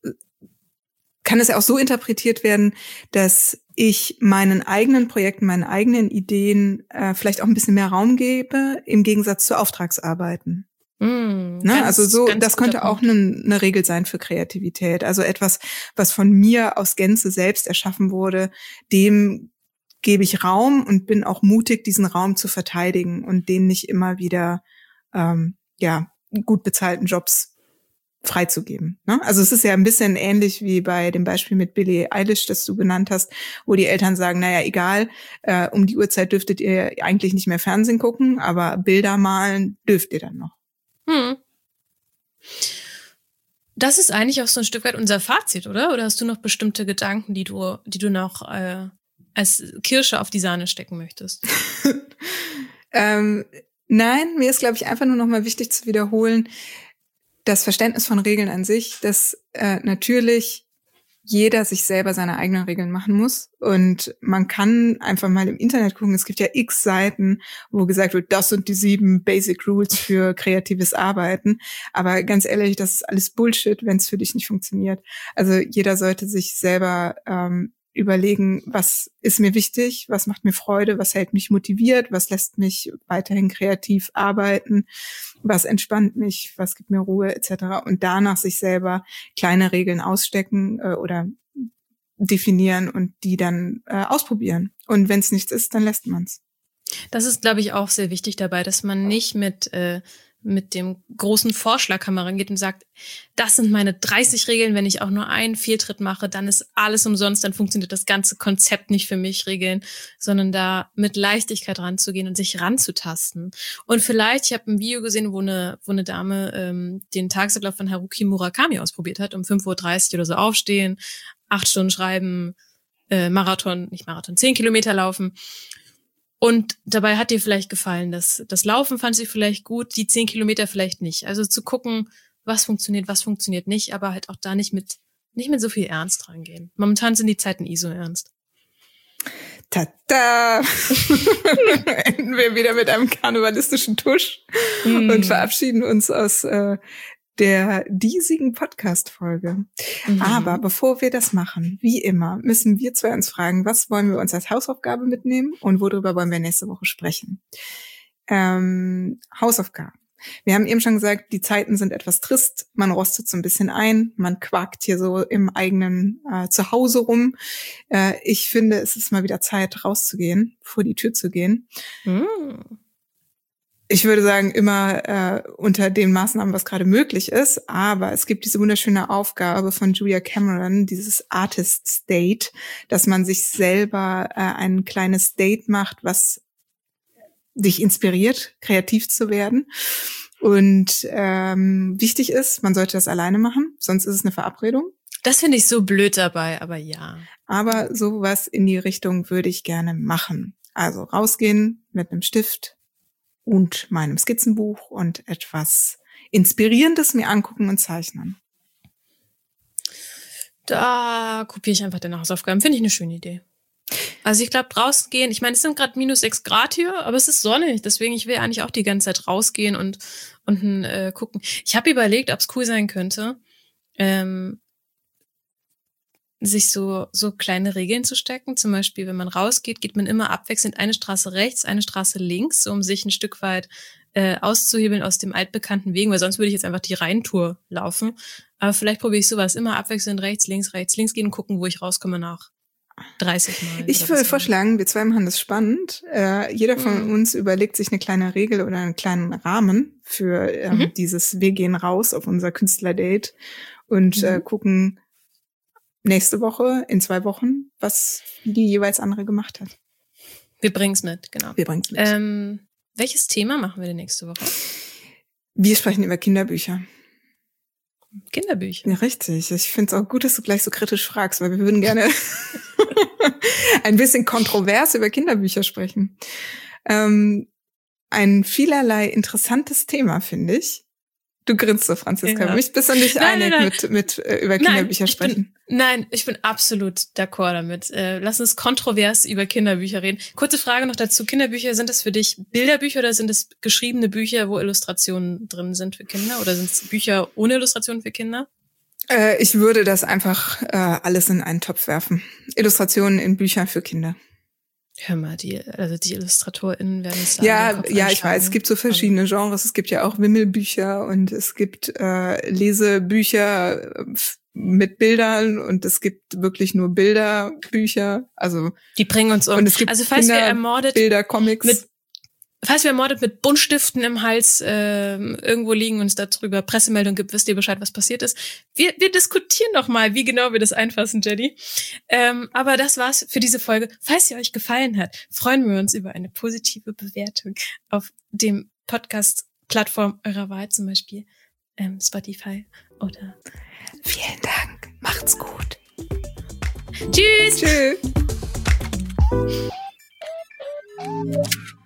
kann es ja auch so interpretiert werden, dass ich meinen eigenen Projekten, meinen eigenen Ideen äh, vielleicht auch ein bisschen mehr Raum gebe, im Gegensatz zu Auftragsarbeiten. Mm, Ne? ganz, Also so, ganz das könnte auch eine, eine Regel sein für Kreativität. Also etwas, was von mir aus Gänze selbst erschaffen wurde, dem gebe ich Raum und bin auch mutig, diesen Raum zu verteidigen und den nicht immer wieder ähm, ja gut bezahlten Jobs freizugeben. Ne? Also es ist ja ein bisschen ähnlich wie bei dem Beispiel mit Billie Eilish, das du genannt hast, wo die Eltern sagen, naja, egal, äh, um die Uhrzeit dürftet ihr eigentlich nicht mehr Fernsehen gucken, aber Bilder malen dürft ihr dann noch. Hm. Das ist eigentlich auch so ein Stück weit unser Fazit, oder? Oder hast du noch bestimmte Gedanken, die du, die du noch äh, als Kirsche auf die Sahne stecken möchtest? ähm, nein, mir ist, glaube ich, einfach nur noch mal wichtig zu wiederholen, das Verständnis von Regeln an sich, dass äh, natürlich jeder sich selber seine eigenen Regeln machen muss. Und man kann einfach mal im Internet gucken, es gibt ja x Seiten, wo gesagt wird, das sind die sieben Basic Rules für kreatives Arbeiten. Aber ganz ehrlich, das ist alles Bullshit, wenn es für dich nicht funktioniert. Also jeder sollte sich selber ähm, überlegen, was ist mir wichtig, was macht mir Freude, was hält mich motiviert, was lässt mich weiterhin kreativ arbeiten, was entspannt mich, was gibt mir Ruhe et cetera. Und danach sich selber kleine Regeln ausstecken äh, oder definieren und die dann äh, ausprobieren. Und wenn es nichts ist, dann lässt man es. Das ist, glaube ich, auch sehr wichtig dabei, dass man nicht mit äh, mit dem großen Vorschlaghammer rangeht und sagt, das sind meine dreißig Regeln, wenn ich auch nur einen Fehltritt mache, dann ist alles umsonst, dann funktioniert das ganze Konzept nicht für mich, Regeln, sondern da mit Leichtigkeit ranzugehen und sich ranzutasten. Und vielleicht, ich habe ein Video gesehen, wo eine wo eine Dame ähm, den Tagesablauf von Haruki Murakami ausprobiert hat, um fünf Uhr dreißig oder so aufstehen, acht Stunden schreiben, äh, Marathon, nicht Marathon, zehn Kilometer laufen. Und dabei hat dir vielleicht gefallen, dass das Laufen fand sie vielleicht gut, die zehn Kilometer vielleicht nicht. Also zu gucken, was funktioniert, was funktioniert nicht, aber halt auch da nicht mit nicht mit so viel Ernst rangehen. Momentan sind die Zeiten eh so ernst. Tada! Enden wir wieder mit einem karnevalistischen Tusch mm. und verabschieden uns aus äh, der diesigen Podcast-Folge. Mhm. Aber bevor wir das machen, wie immer, müssen wir zwei uns fragen, was wollen wir uns als Hausaufgabe mitnehmen und worüber wollen wir nächste Woche sprechen? Ähm, Hausaufgaben. Wir haben eben schon gesagt, die Zeiten sind etwas trist, man rostet so ein bisschen ein, man quakt hier so im eigenen äh, Zuhause rum. Äh, ich finde, es ist mal wieder Zeit, rauszugehen, vor die Tür zu gehen. Mhm. Ich würde sagen, immer äh, unter den Maßnahmen, was gerade möglich ist. Aber es gibt diese wunderschöne Aufgabe von Julia Cameron, dieses Artist Date, dass man sich selber äh, ein kleines Date macht, was dich inspiriert, kreativ zu werden. Und ähm, wichtig ist, man sollte das alleine machen, sonst ist es eine Verabredung. Das finde ich so blöd dabei, aber ja. Aber sowas in die Richtung würde ich gerne machen. Also rausgehen mit einem Stift und meinem Skizzenbuch und etwas Inspirierendes mir angucken und zeichnen. Da kopiere ich einfach deine Hausaufgaben. Finde ich eine schöne Idee. Also ich glaube, draußen gehen, ich meine, es sind gerade minus sechs Grad hier, aber es ist sonnig, deswegen ich will eigentlich auch die ganze Zeit rausgehen und und äh, gucken. Ich habe überlegt, ob es cool sein könnte, ähm, sich so so kleine Regeln zu stecken. Zum Beispiel, wenn man rausgeht, geht man immer abwechselnd eine Straße rechts, eine Straße links, so um sich ein Stück weit äh, auszuhebeln aus dem altbekannten Wegen, weil sonst würde ich jetzt einfach die Rheintour laufen. Aber vielleicht probiere ich sowas, immer abwechselnd rechts, links, rechts, links gehen und gucken, wo ich rauskomme nach dreißig Mal. Ich würde vorschlagen, wir zwei machen das spannend. Äh, jeder von mhm. uns überlegt sich eine kleine Regel oder einen kleinen Rahmen für ähm, mhm. dieses Wir gehen raus auf unser Künstlerdate und mhm. äh, gucken nächste Woche, in zwei Wochen, was die jeweils andere gemacht hat. Wir bringen's mit, genau. Wir bringen's mit. Ähm, welches Thema machen wir denn nächste Woche? Wir sprechen über Kinderbücher. Kinderbücher? Ja, richtig. Ich finde es auch gut, dass du gleich so kritisch fragst, weil wir würden gerne ein bisschen kontrovers über Kinderbücher sprechen. Ähm, ein vielerlei interessantes Thema, finde ich. Du grinst so, Franziska. Ja. Mich bist du nicht nein, einig nein, nein. mit, mit äh, über Kinderbücher nein, ich sprechen? Bin, nein, ich bin absolut d'accord damit. Äh, lass uns kontrovers über Kinderbücher reden. Kurze Frage noch dazu. Kinderbücher, sind das für dich Bilderbücher oder sind es geschriebene Bücher, wo Illustrationen drin sind für Kinder? Oder sind es Bücher ohne Illustrationen für Kinder? Äh, ich würde das einfach äh, alles in einen Topf werfen. Illustrationen in Büchern für Kinder. Hör mal, die, also die IllustratorInnen werden es da Ja, ja, ich weiß, es gibt so verschiedene Genres. Es gibt ja auch Wimmelbücher und es gibt äh, Lesebücher mit Bildern und es gibt wirklich nur Bilderbücher. Also die bringen uns um. Und es gibt also falls Kinder, wir ermordet Bilder, Comics. Mit, falls wir ermordet mit Buntstiften im Hals äh, irgendwo liegen und es darüber Pressemeldung gibt, wisst ihr Bescheid, was passiert ist. Wir, wir diskutieren noch mal, wie genau wir das einfassen, Jenny. Ähm, aber das war's für diese Folge. Falls sie euch gefallen hat, freuen wir uns über eine positive Bewertung auf dem Podcast-Plattform eurer Wahl, zum Beispiel ähm, Spotify oder... Vielen Dank. Macht's gut. Tschüss. Tschüss.